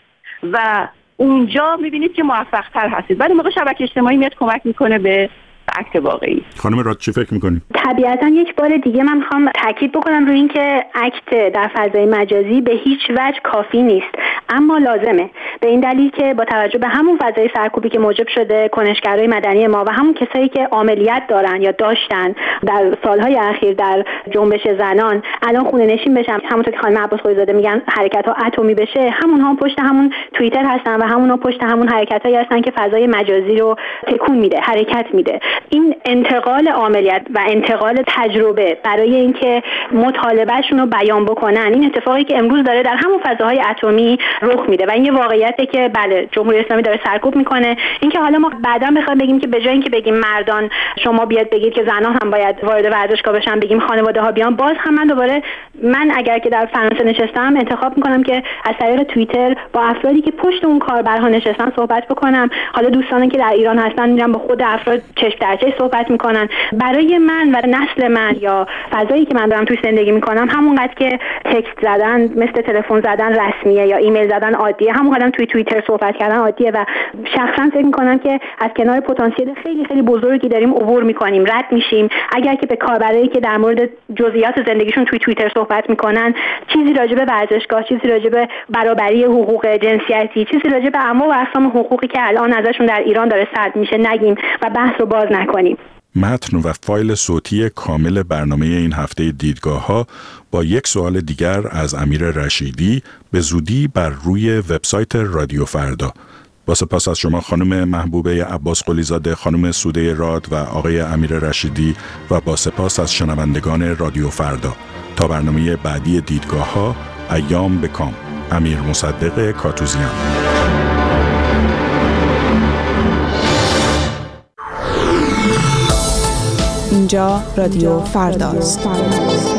و اونجا میبینید که موفق‌تر هستید. بعد موقع شبکه اجتماعی میاد کمک میکنه به عکس واقعی. خانم راد چی فکر میکنید؟ طبیعتا یک بار دیگه من میخوام تاکید بکنم روی این که اکت در فضای مجازی به هیچ وجه کافی نیست، اما لازمه، به این دلیل که با توجه به همون فضای سرکوبی که موجب شده کنشگرای مدنی ما و همون کسایی که عملیات دارن یا داشتن در سالهای اخیر در جنبش زنان الان خونه نشین بشن، همونطور که خانم عباس قلیزاده میگن حرکت ها اتمی بشه، همون ها پشت همون توییتر هستن و همون ها پشت همون حرکتایی هستن که فضای مجازی رو تکون میده، حرکت میده این انتقال عملیات و انتقال تجربه برای اینکه مطالبهشون رو بیان بکنن، این اتفاقی که امروز داره در همون فضاهای اتمی رخ میده و این یه واقعیته که بله جمهوری اسلامی داره سرکوب میکنه. اینکه حالا ما بعدا بخوایم بگیم که به جای اینکه بگیم مردان شما بیاد بگید که زنان هم باید وارد ورزشگاه بشن، بگیم خانواده ها بیان، باز هم من دوباره من اگر که در فرانسه نشستم انتخاب میکنم که از طریق توییتر با افرادی که پشت اون کاربرها نشستن صحبت بکنم. حالا دوستانی که در ایران هستن میرن با خود افراد چشم در چشم صحبت میکنن. برای من و نسل من یا فضایی که من دارم توش زندگی میکنم همونقدر که تکست زدن مثل تلفن زدن رسمیه یا ایمیل زدن عادیه، همونقدر توی توییتر صحبت کردن عادیه و شخصا فکر میکنم که از کنار پتانسیل خیلی خیلی بزرگی داریم عبور میکنیم، رد میشیم. اگر که به کاربرایی که در مورد جزئیات زندگیشون توی توییتر صحبت میکنن چیزی راجع به ورزشگاه، چیزی راجع به برابری حقوق جنسیتی، چیزی راجع به انواع و اقسام حقوقی که الان ازشون در ایران داره سلب میشه نگیم و بحث رو باز نکنیم. متن و فایل صوتی کامل برنامه این هفته دیدگاه‌ها با یک سوال دیگر از امیر رشیدی به زودی بر روی وبسایت رادیو فردا. با سپاس از شما خانم محبوبه عباس قلیزاده، خانم سوده راد و آقای امیر رشیدی و با سپاس از شنوندگان رادیو فردا. تا برنامه بعدی دیدگاه‌ها، ایام بکام. امیر مصدق کاتوزیان. اینجا رادیو فرداست.